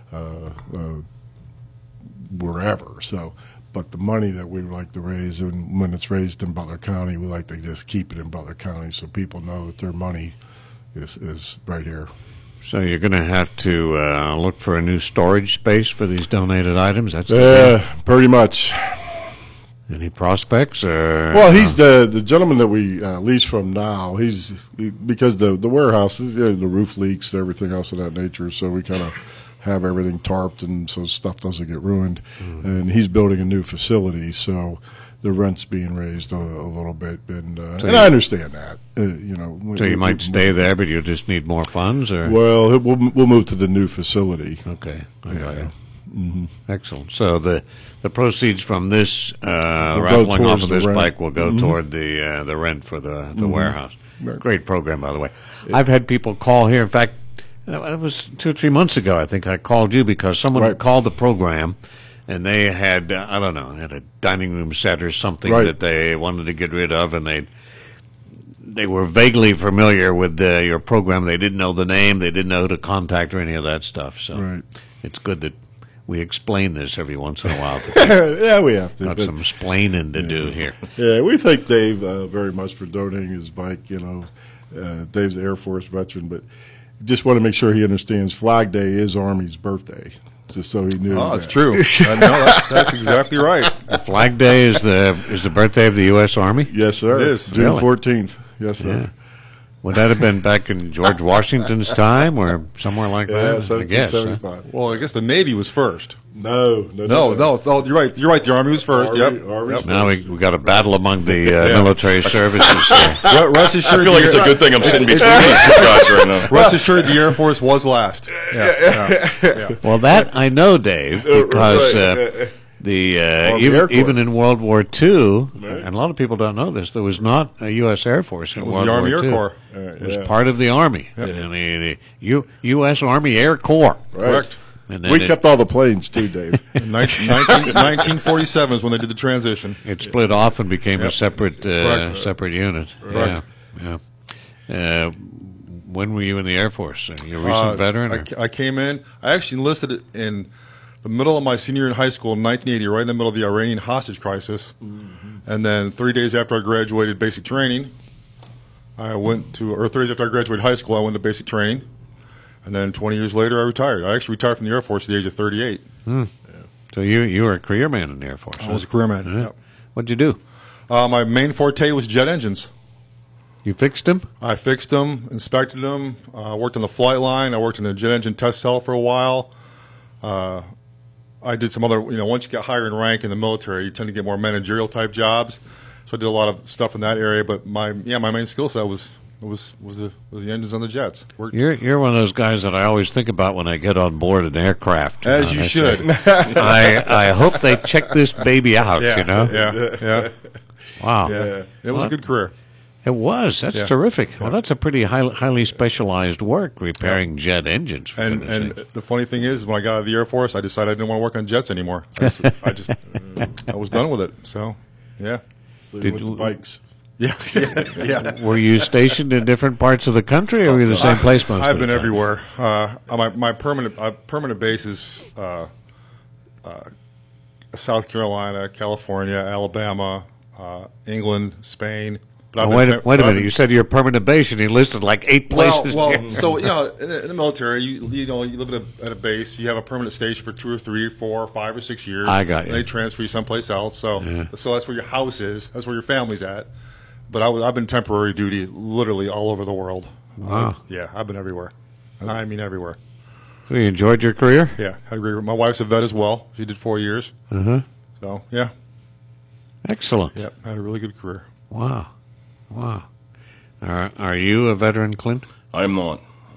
wherever. So. But the money that we like to raise, and when it's raised in Butler County, we like to just keep it in Butler County so people know that their money is right here. So you're going to have to look for a new storage space for these donated items? That's pretty much. Any prospects? Well, he's the gentleman that we lease from now. Because the warehouse, the roof leaks, everything else of that nature, so we kind of have everything tarped, and so stuff doesn't get ruined. And he's building a new facility, so the rent's being raised a little bit, and I understand that. So you might stay there, but you just need more funds, or well, we'll move to the new facility. Okay, I got it. Excellent. So the proceeds from this raffling off of this bike will go toward the rent for the warehouse. Right. Great program, by the way. I've had people call here. In fact, it was 2 or 3 months ago. I think I called you because someone had called the program, and they had had a dining room set or something that they wanted to get rid of, and they were vaguely familiar with your program. They didn't know the name. They didn't know who to contact or any of that stuff. So it's good that we explain this every once in a while. Yeah, we have to. Got some explaining to do here. Yeah, we thank Dave very much for donating his bike. Dave's an Air Force veteran, but just want to make sure he understands Flag Day is Army's birthday. Just so he knew. Oh, it's true. No, that's exactly right. Flag Day is the birthday of the U.S. Army? Yes, sir. It is. June 14th. Yes, sir. Yeah. Would that have been back in George Washington's time or somewhere like that? 1775. Well, I guess the Navy was first. No. You're right. The Army was first. Army. Now we got a battle among the military services. Rest assured, I feel like it's a good thing I'm sitting between these two guys right now. Rest assured, the Air Force was last. Yeah. Well, that I know, Dave, because even in World War II, and a lot of people don't know this, there was not a U.S. Air Force in World War II. The Army Air Corps. It was part of the Army, the U.S. Army Air Corps. Correct. And We kept all the planes too, Dave. 1947 is when they did the transition. It split off and became a separate unit. Correct. Yeah. When were you in the Air Force? Are you a recent veteran? I came in. I actually enlisted in the middle of my senior year in high school in 1980, right in the middle of the Iranian hostage crisis. And then 3 days after I graduated basic training, 3 days after I graduated high school, I went to basic training. And then 20 years later, I retired. I actually retired from the Air Force at the age of 38. So you were a career man in the Air Force? I was a career man. Yeah. What'd you do? My main forte was jet engines. You fixed them? I fixed them, inspected them, worked on the flight line. I worked in a jet engine test cell for a while. I did some other, once you get higher in rank in the military, you tend to get more managerial type jobs. So I did a lot of stuff in that area. But my main skill set was the engines on the jets. You're one of those guys that I always think about when I get on board an aircraft. As you should. I hope they check this baby out. Yeah. Wow. Yeah. It was a good career. It was. That's terrific. Well, that's a pretty highly specialized work, repairing jet engines. And the funny thing is, when I got out of the Air Force, I decided I didn't want to work on jets anymore. I was done with it. So, yeah. So you went to bikes. Yeah. Were you stationed in different parts of the country, or were you the same place most of the time? I've been everywhere. My permanent base is South Carolina, California, Alabama, England, Spain. Wait a minute. You said your permanent base, and you listed like 8 places. Well, so in the military, you live at a base. You have a permanent station for 2 or 3, 4, 5, or 6 years. I got you. And they transfer you someplace else. So that's where your house is. That's where your family's at. But I've been temporary duty literally all over the world. Wow. I've been everywhere, and I mean everywhere. So you enjoyed your career? Yeah, I agree. My wife's a vet as well. She did 4 years. So yeah. Excellent. Yeah, I had a really good career. Wow. Are you a veteran, Clint? I'm not.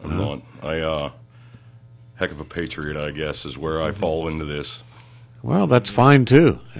Heck of a patriot, I guess, is where I fall into this. Well, that's fine too. You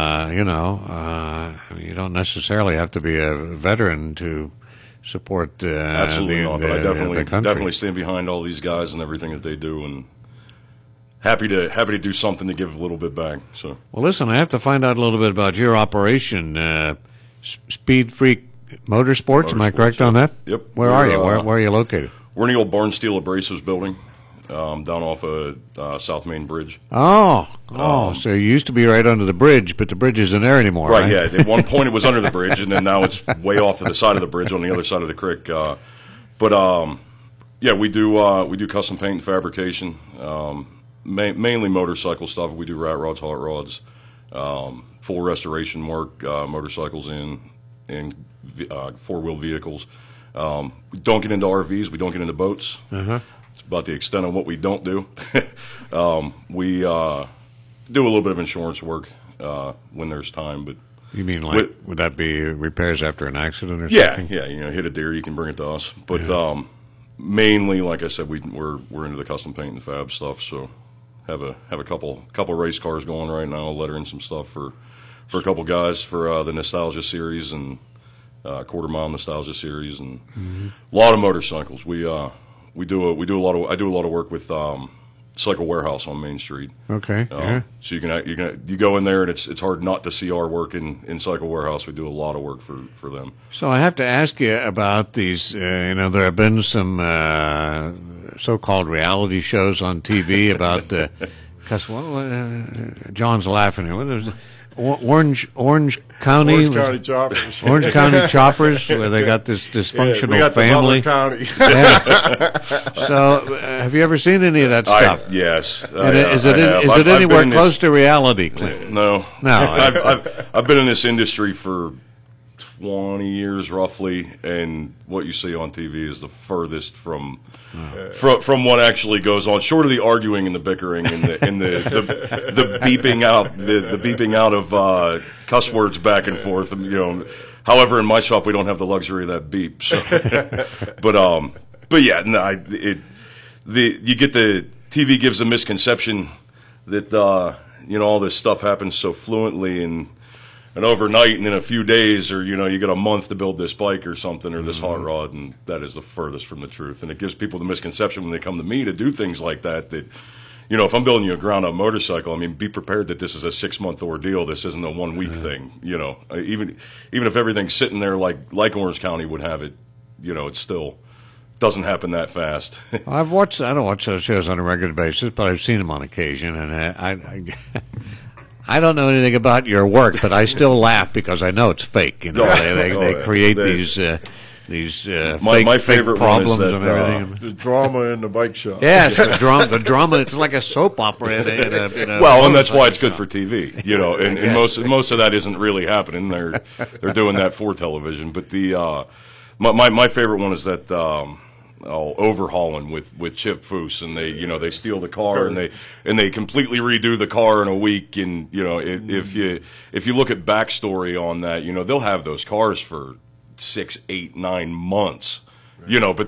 don't necessarily have to be a veteran to support Absolutely not, but I the country. definitely stand behind all these guys and everything that they do, and happy to do something to give a little bit back. So, well, listen, I have to find out a little bit about your operation, Speed Freak Motorsports. Am I correct on that? Yep. Where are you? Where are you located? We're in the old Barn Steel Abrasives building, down off of South Main Bridge. So you used to be right under the bridge, but the bridge isn't there anymore, right? Yeah. At one point it was under the bridge, and then now it's way off to the side of the bridge on the other side of the creek. We do custom paint and fabrication, mainly motorcycle stuff. We do rat rods, hot rods, full restoration work, motorcycles and 4-wheel vehicles. We don't get into RVs. We don't get into boats. It's about the extent of what we don't do. We do a little bit of insurance work when there's time. But you mean would that be repairs after an accident or something? Yeah. Hit a deer, you can bring it to us. But mainly, like I said, we're into the custom paint and fab stuff. So have a couple race cars going right now, lettering some stuff for a couple guys for the Nostalgia Series and Quarter Mile Nostalgia Series, and a lot of motorcycles. I do a lot of work with Cycle Warehouse on Main Street. Okay. So you go in there and it's hard not to see our work in Cycle Warehouse. We do a lot of work for them. So I have to ask you about these. There have been some so-called reality shows on TV about because John's laughing here. What is Orange County? Orange County Choppers. Orange County Choppers, where they got this dysfunctional we got family. The County. So, have you ever seen any of that stuff? Yes. Is it anywhere close to reality, Clint? No. I've been in this industry for 20 years roughly, and what you see on TV is the furthest from what actually goes on, short of the arguing and the bickering and the beeping out of cuss words back and forth. However, in my shop we don't have the luxury of that beep. So, but yeah, no, you get the TV gives a misconception that all this stuff happens so fluently and overnight and in a few days, or you get a month to build this bike or something, or this hot rod, and that is the furthest from the truth. And it gives people the misconception when they come to me to do things like that if I'm building you a ground up motorcycle, I mean, be prepared that this is a 6-month ordeal. This isn't a 1 week thing. Even if everything's sitting there like Orange County would have it, it still doesn't happen that fast. I don't watch those shows on a regular basis, but I've seen them on occasion, and I don't know anything about your work, but I still laugh because I know it's fake. They create these my favorite problems one is that, and everything. The drama in the bike shop. Yes, the drama. It's like a soap opera. And that's why it's good for TV. And most of that isn't really happening. They're doing that for television. But my favorite one is that. Overhauling with Chip Foose, and they steal the car and they completely redo the car in a week. And if you look at backstory on that, they'll have those cars for 6, 8, 9 months, but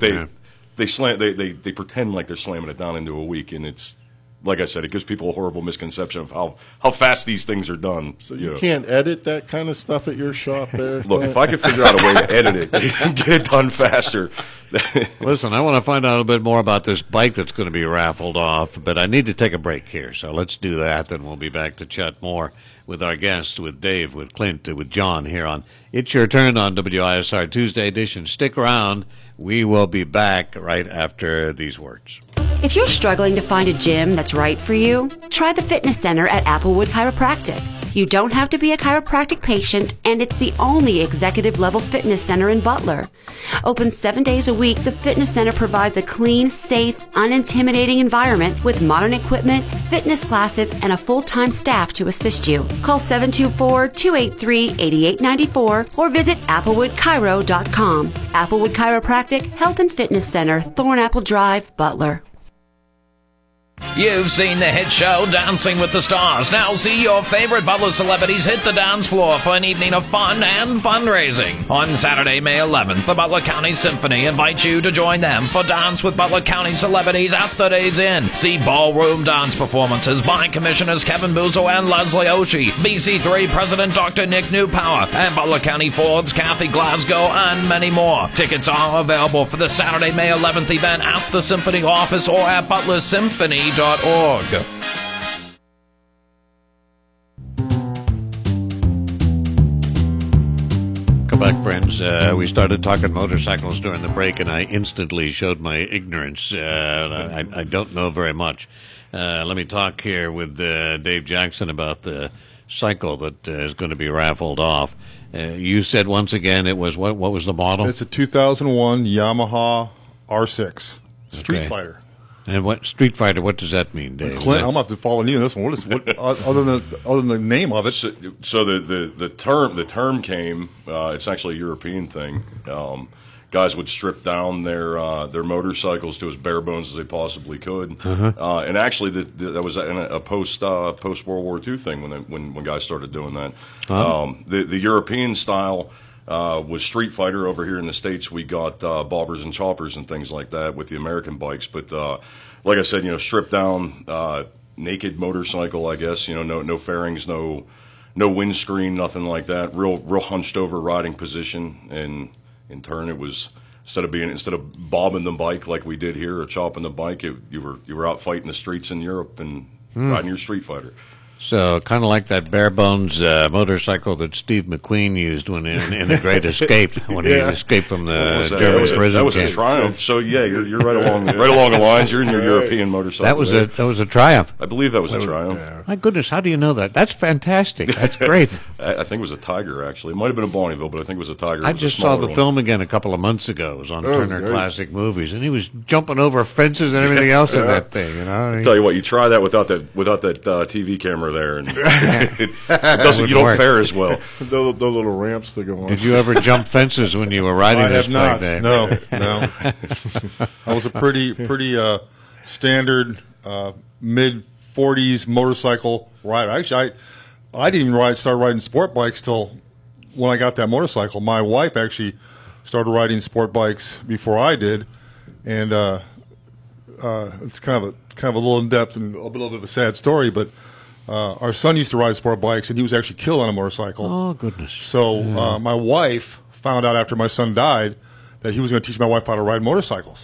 they pretend like they're slamming it down into a week, and it's. Like I said, it gives people a horrible misconception of how fast these things are done. So you can't edit that kind of stuff at your shop there? Look, if I could figure out a way to edit it and get it done faster. Listen, I want to find out a little bit more about this bike that's going to be raffled off, but I need to take a break here. So let's do that, then we'll be back to chat more with our guests, with Dave, with Clint, with John here on It's Your Turn on WISR Tuesday edition. Stick around. We will be back right after these words. If you're struggling to find a gym that's right for you, try the fitness center at Applewood Chiropractic. You don't have to be a chiropractic patient, and it's the only executive-level fitness center in Butler. Open 7 days a week, the fitness center provides a clean, safe, unintimidating environment with modern equipment, fitness classes, and a full-time staff to assist you. Call 724-283-8894 or visit applewoodchiro.com. Applewood Chiropractic Health and Fitness Center, Thornapple Drive, Butler. You've seen the hit show Dancing with the Stars. Now see your favorite Butler celebrities hit the dance floor for an evening of fun and fundraising. On Saturday, May 11th, the Butler County Symphony invites you to join them for Dance with Butler County Celebrities at the Days Inn. See ballroom dance performances by Commissioners Kevin Buzo and Leslie Oshie, BC3 President Dr. Nick Newpower, and Butler County Ford's Kathy Glasgow, and many more. Tickets are available for the Saturday, May 11th event at the Symphony office or at butlersymphony.org. Come back, friends. We started talking motorcycles during the break, and I instantly showed my ignorance. I don't know very much. Let me talk here with Dave Jackson about the cycle that is going to be raffled off. You said once again it was what was the model? It's a 2001 Yamaha R6 Street Fighter. And what Street Fighter? What does that mean, Dave? Clint, I'm going to have to follow you on this one. What other than the name of it? So the term came. It's actually a European thing. Guys would strip down their motorcycles to as bare bones as they possibly could. And actually, that was a post World War II thing when guys started doing that. The European style. Was Street Fighter. Over here in the States, we got bobbers and choppers and things like that with the American bikes. But like I said, stripped down, naked motorcycle, I guess. No fairings, no windscreen, nothing like that. Real hunched over riding position, and in turn it was instead of bobbing the bike like we did here or chopping the bike, you were out fighting the streets in Europe and riding your Street Fighter. So kind of like that bare bones motorcycle that Steve McQueen used when in The Great Escape, when he escaped from the German prison. That was a Triumph. So yeah, you're right along the lines. You're in your European motorcycle. That was a Triumph. I believe that was a Triumph. Yeah. My goodness, how do you know that? That's fantastic. That's great. I think it was a Tiger, actually. It might have been a Bonneville, but I think it was a Tiger. I just saw the film again a couple of months ago. It was on Turner Classic Movies, and he was jumping over fences and everything else in that thing. I'll tell you what, you try that without that TV camera there, and it doesn't. You don't fare as well. The little ramps that go on. Did you ever jump fences when you were riding this bike? No. I was a pretty standard mid-40s motorcycle rider. Actually, I didn't even start riding sport bikes till when I got that motorcycle. My wife actually started riding sport bikes before I did, and it's kind of a little in depth and a little bit of a sad story, but our son used to ride sport bikes, and he was actually killed on a motorcycle. Oh goodness! So my wife found out after my son died that he was going to teach my wife how to ride motorcycles,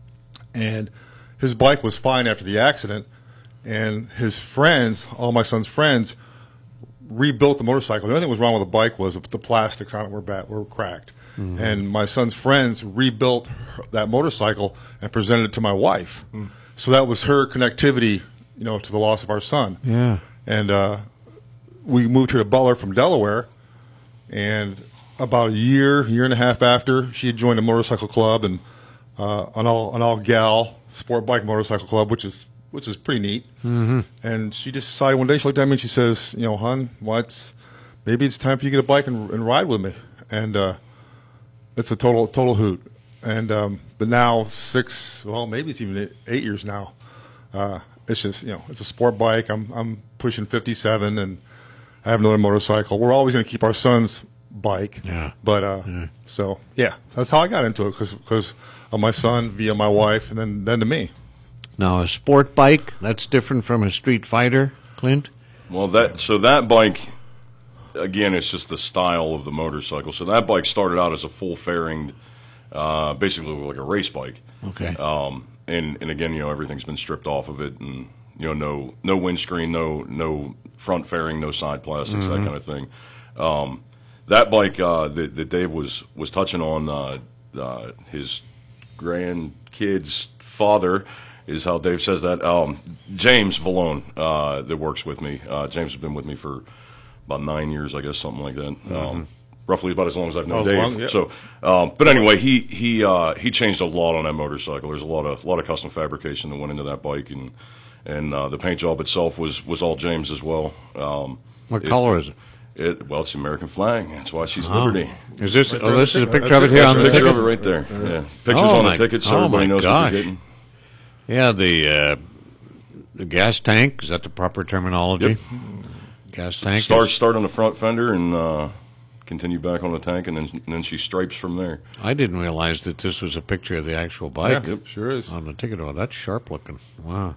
and his bike was fine after the accident, and his friends, all my son's friends, rebuilt the motorcycle. The only thing that was wrong with the bike was the plastics on it were cracked. Mm-hmm. And my son's friends rebuilt that motorcycle and presented it to my wife. Mm. So that was her connectivity, to the loss of our son. Yeah. And we moved her to Butler from Delaware. And about a year and a half after, she had joined a motorcycle club, and an all gal sport bike motorcycle club, which is pretty neat. Mm-hmm. And she just decided one day, she looked at me and she says, hon, maybe it's time for you to get a bike and ride with me. And it's a total hoot. And but now maybe it's even 8 years now. It's just it's a sport bike. I'm pushing 57, and I have another motorcycle. We're always going to keep our son's bike. Yeah. But so yeah, that's how I got into it, because of my son via my wife, and then to me. Now, a sport bike, that's different from a Street Fighter, Clint? Well, that bike, again, it's just the style of the motorcycle. So that bike started out as a full fairing, basically like a race bike. Okay. And again, everything's been stripped off of it, and no windscreen, no front fairing, no side plastics, that kind of thing. That bike that Dave was touching on, his grandkid's father, is how Dave says that. James Vallone, that works with me. James has been with me for about 9 years, I guess, something like that. Roughly about as long as I've known Dave. Yeah. So, but anyway, he changed a lot on that motorcycle. There's a lot of custom fabrication that went into that bike, and the paint job itself was all James as well. What color is it? It's the American flag. That's why she's Liberty. Is this? This is a picture of it here on the ticket. Picture of it right there. Yeah, pictures on the ticket, so everybody knows what they're getting. Yeah, the gas tank, is that the proper terminology? Yep. Gas tank. Start on the front fender and continue back on the tank, and then she stripes from there. I didn't realize that this was a picture of the actual bike. Yeah, sure is. On the ticket. Oh, that's sharp looking. Wow.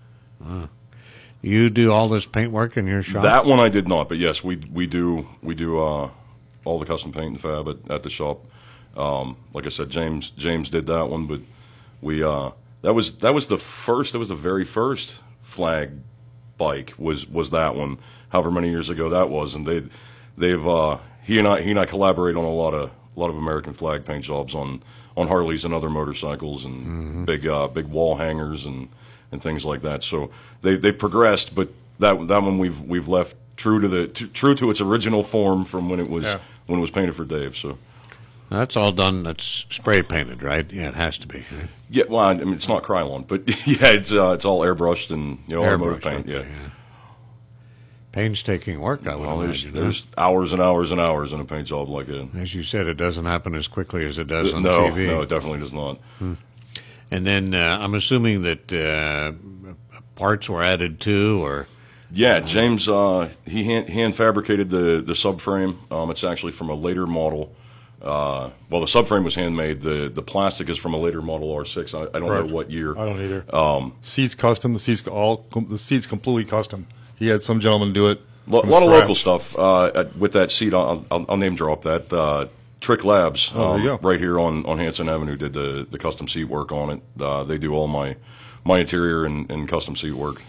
You do all this paint work in your shop? That one I did not, but yes, we do all the custom paint and fab at the shop. Like I said, James did that one, but we that was the very first flag bike was that one. However many years ago that was, and he and I collaborate on a lot of American flag paint jobs on Harleys and other motorcycles, and big wall hangers and things like that. So they progressed, but that one we've left true to its original form from when it was painted for Dave. So that's all done. That's spray painted, right? Yeah, it has to be. Yeah, well, I mean, it's not Krylon, but yeah, it's all airbrushed and automotive paint. Okay, yeah. Painstaking work, I would imagine. There's hours and hours and hours in a paint job like that. As you said, it doesn't happen as quickly as it does on TV. No, it definitely does not. And then I'm assuming that parts were added too, or yeah, James he hand fabricated the subframe. It's actually from a later model Well, the subframe was handmade. The plastic is from a later Model R6. I don't Correct. know what year. I don't either. Seats custom. The seats completely custom. He had some gentleman do it. A lot of local stuff with that seat. I'll name drop that. Trick Labs, there you go. right here on Hanson Avenue, did the custom seat work on it. They do all my interior and custom seat work.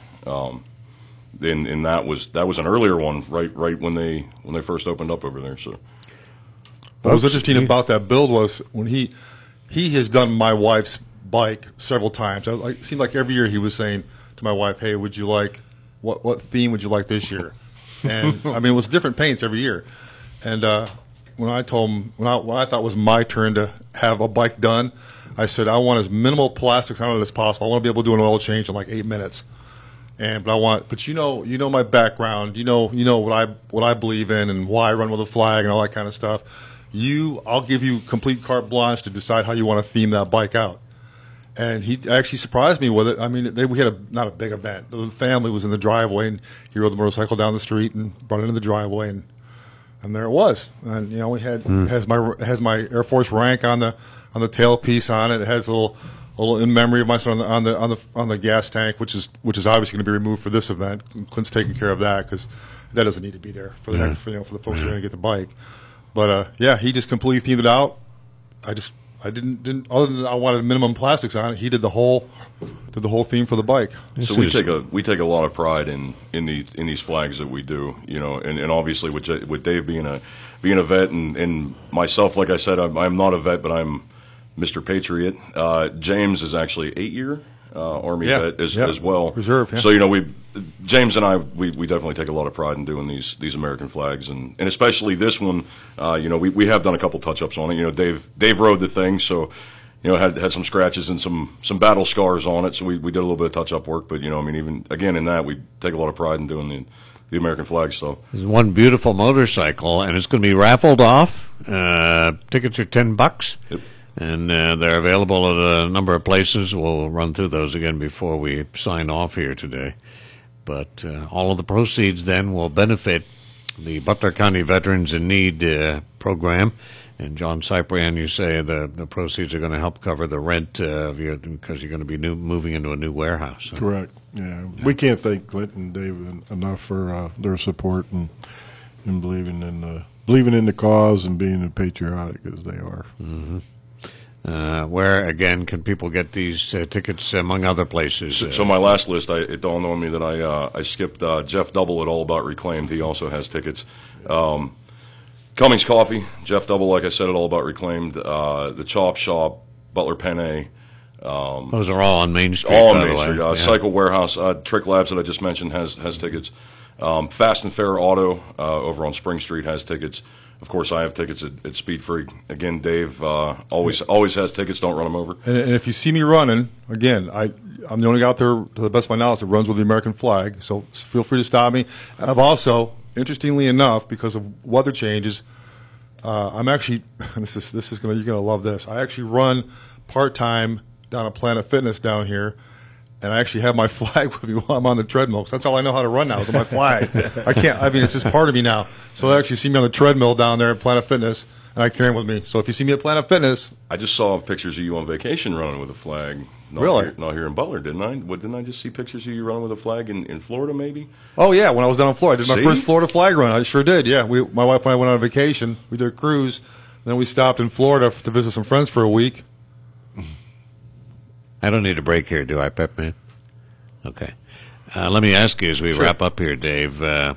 And that was an earlier one, right when they first opened up over there. So what was interesting about that build was when he has done my wife's bike several times. It seemed like every year he was saying to my wife, "Hey, would you like what theme would you like this year?" And I mean, it was different paints every year. And when I told him when I thought it was my turn to have a bike done, I said I want as minimal plastics on it as possible. I want to be able to do an oil change in like 8 minutes. But you know my background. You know what I believe in and why I run with a flag and all that kind of stuff. I'll give you complete carte blanche to decide how you want to theme that bike out. And he actually surprised me with it. I mean, we had not a big event. The family was in the driveway, and he rode the motorcycle down the street and brought it into the driveway, and there it was. And we had has my Air Force rank on the tailpiece on it. It has a little in memory of my son on the gas tank, which is obviously going to be removed for this event. Clint's taking care of that because that doesn't need to be there for the for the folks who are going to get the bike. But he just completely themed it out. I didn't other than I wanted minimum plastics on it. He did the whole theme for the bike. So we take a lot of pride in these flags that we do, and obviously with Dave being a vet and myself, like I said, I'm not a vet, but I'm Mr. Patriot. James is actually 8-year Army vet as well. Reserve. Yeah. So James and I we definitely take a lot of pride in doing these American flags and especially this one. We have done a couple touch-ups on it. Dave rode the thing, so had some scratches and some battle scars on it. So we did a little bit of touch-up work, but even again in that we take a lot of pride in doing the American flag stuff. There's one beautiful motorcycle, and it's going to be raffled off. Tickets are $10. Yep. And they're available at a number of places. We'll run through those again before we sign off here today. But all of the proceeds then will benefit the Butler County Veterans in Need program. And John Cyprian, you say the proceeds are going to help cover the rent because you're going to be moving into a new warehouse. Huh? Correct. Yeah. We can't thank Clint and Dave enough for their support and believing in the cause and being patriotic as they are. Mm-hmm. Where, again, can people get these tickets, among other places? So my last list, it dawned on me that I skipped Jeff Double at All About Reclaimed. He also has tickets. Cummings Coffee, Jeff Double, like I said, at All About Reclaimed. The Chop Shop, Butler Penne. Those are all on Main Street, all on Main Street. Cycle Warehouse, Trick Labs that I just mentioned has tickets. Fast and Fair Auto over on Spring Street has tickets. Of course, I have tickets at Speed Freak. Again, Dave always has tickets. Don't run them over. And if you see me running, again, I'm the only guy out there, to the best of my knowledge, that runs with the American flag. So feel free to stop me. And I've also, interestingly enough, because of weather changes, I'm actually this is you're gonna love this. I actually run part-time down at Planet Fitness down here. And I actually have my flag with me while I'm on the treadmill. 'Cause that's all I know how to run now is with my flag. It's just part of me now. So they actually see me on the treadmill down there at Planet Fitness, and I carry them with me. So if you see me at Planet Fitness. I just saw pictures of you on vacation running with a flag. Really? Not here in Butler, didn't I? Didn't I just see pictures of you running with a flag in Florida, maybe? Oh, yeah. When I was down in Florida. I did my first Florida flag run. I sure did, yeah. My wife and I went on vacation. We did a cruise. Then we stopped in Florida to visit some friends for a week. I don't need a break here, do I, Pep Man? Okay. Let me ask you as we wrap up here, Dave,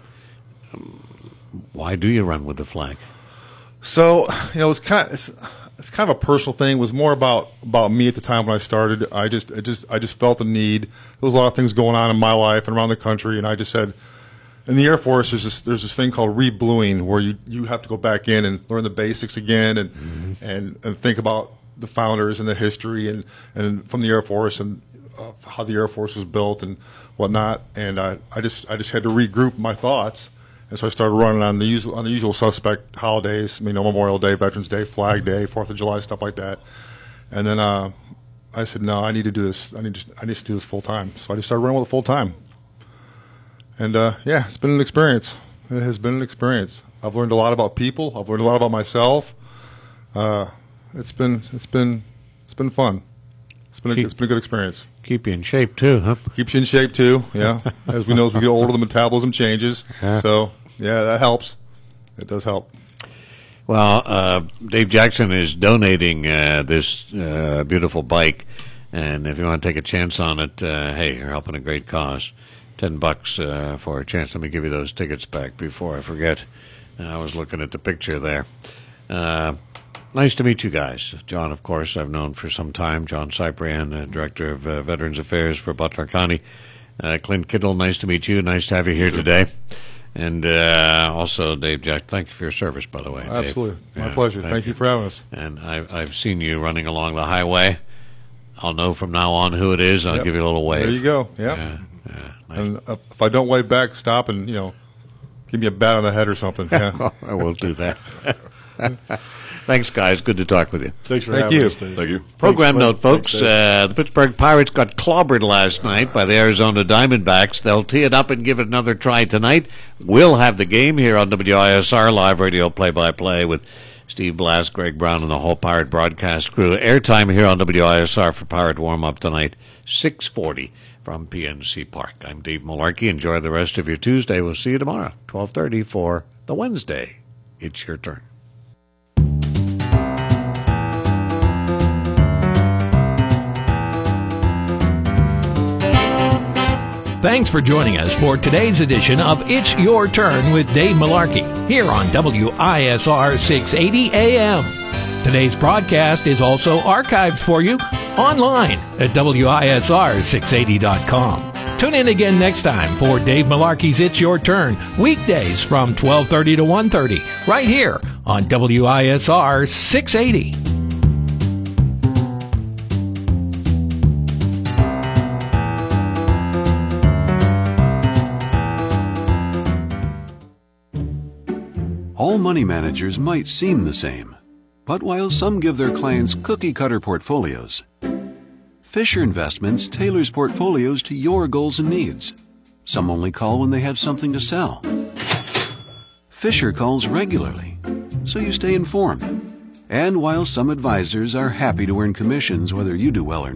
why do you run with the flag? So, it's kind of a personal thing. It was more about me at the time when I started. I just felt the need. There was a lot of things going on in my life and around the country, and I just said, in the Air Force, there's this thing called re-bluing where you have to go back in and learn the basics again and think about the founders and the history and from the Air Force and how the Air Force was built and whatnot. And I just had to regroup my thoughts, and so I started running on the usual suspect holidays. Memorial Day, Veterans Day, Flag Day, 4th of July, stuff like that. And then I said, no, I need to do this. I need to do this full time. So I just started running with it full time. And it's been an experience. It has been an experience. I've learned a lot about people. I've learned a lot about myself. It's been fun. It's been a good experience. Keep you in shape too, huh? Keeps you in shape too. Yeah. As we know, as we get older, the metabolism changes. Yeah. So yeah, that helps. It does help. Well, Dave Jackson is donating this beautiful bike, and if you want to take a chance on it, hey, you're helping a great cause. $10 for a chance. Let me give you those tickets back before I forget. I was looking at the picture there. Nice to meet you guys. John, of course, I've known for some time. John Cyprian, Director of Veterans Affairs for Butler County. Clint Kittle, nice to meet you. Nice to have you here today. And also, Dave Jack, thank you for your service, by the way. Absolutely. Dave. My pleasure. Thank you for having us. And I've seen you running along the highway. I'll know from now on who it is, and I'll give you a little wave. There you go. Yeah. Nice. And if I don't wave back, stop and, give me a bat on the head or something. Yeah. I will do that. Thanks, guys. Good to talk with you. Thanks for having us, Dave. Thank you. Program Thanks, note, folks. The Pittsburgh Pirates got clobbered last night by the Arizona Diamondbacks. They'll tee it up and give it another try tonight. We'll have the game here on WISR Live Radio Play-by-Play with Steve Blass, Greg Brown, and the whole Pirate broadcast crew. Airtime here on WISR for Pirate Warm-Up tonight, 6:40 from PNC Park. I'm Dave Malarkey. Enjoy the rest of your Tuesday. We'll see you tomorrow, 12:30 for the Wednesday. It's your turn. Thanks for joining us for today's edition of It's Your Turn with Dave Malarkey here on WISR 680 AM. Today's broadcast is also archived for you online at WISR680.com. Tune in again next time for Dave Malarkey's It's Your Turn, weekdays from 12:30 to 1:30, right here on WISR 680. All money managers might seem the same, but while some give their clients cookie-cutter portfolios, Fisher Investments tailors portfolios to your goals and needs. Some only call when they have something to sell. Fisher calls regularly, so you stay informed. And while some advisors are happy to earn commissions whether you do well or not,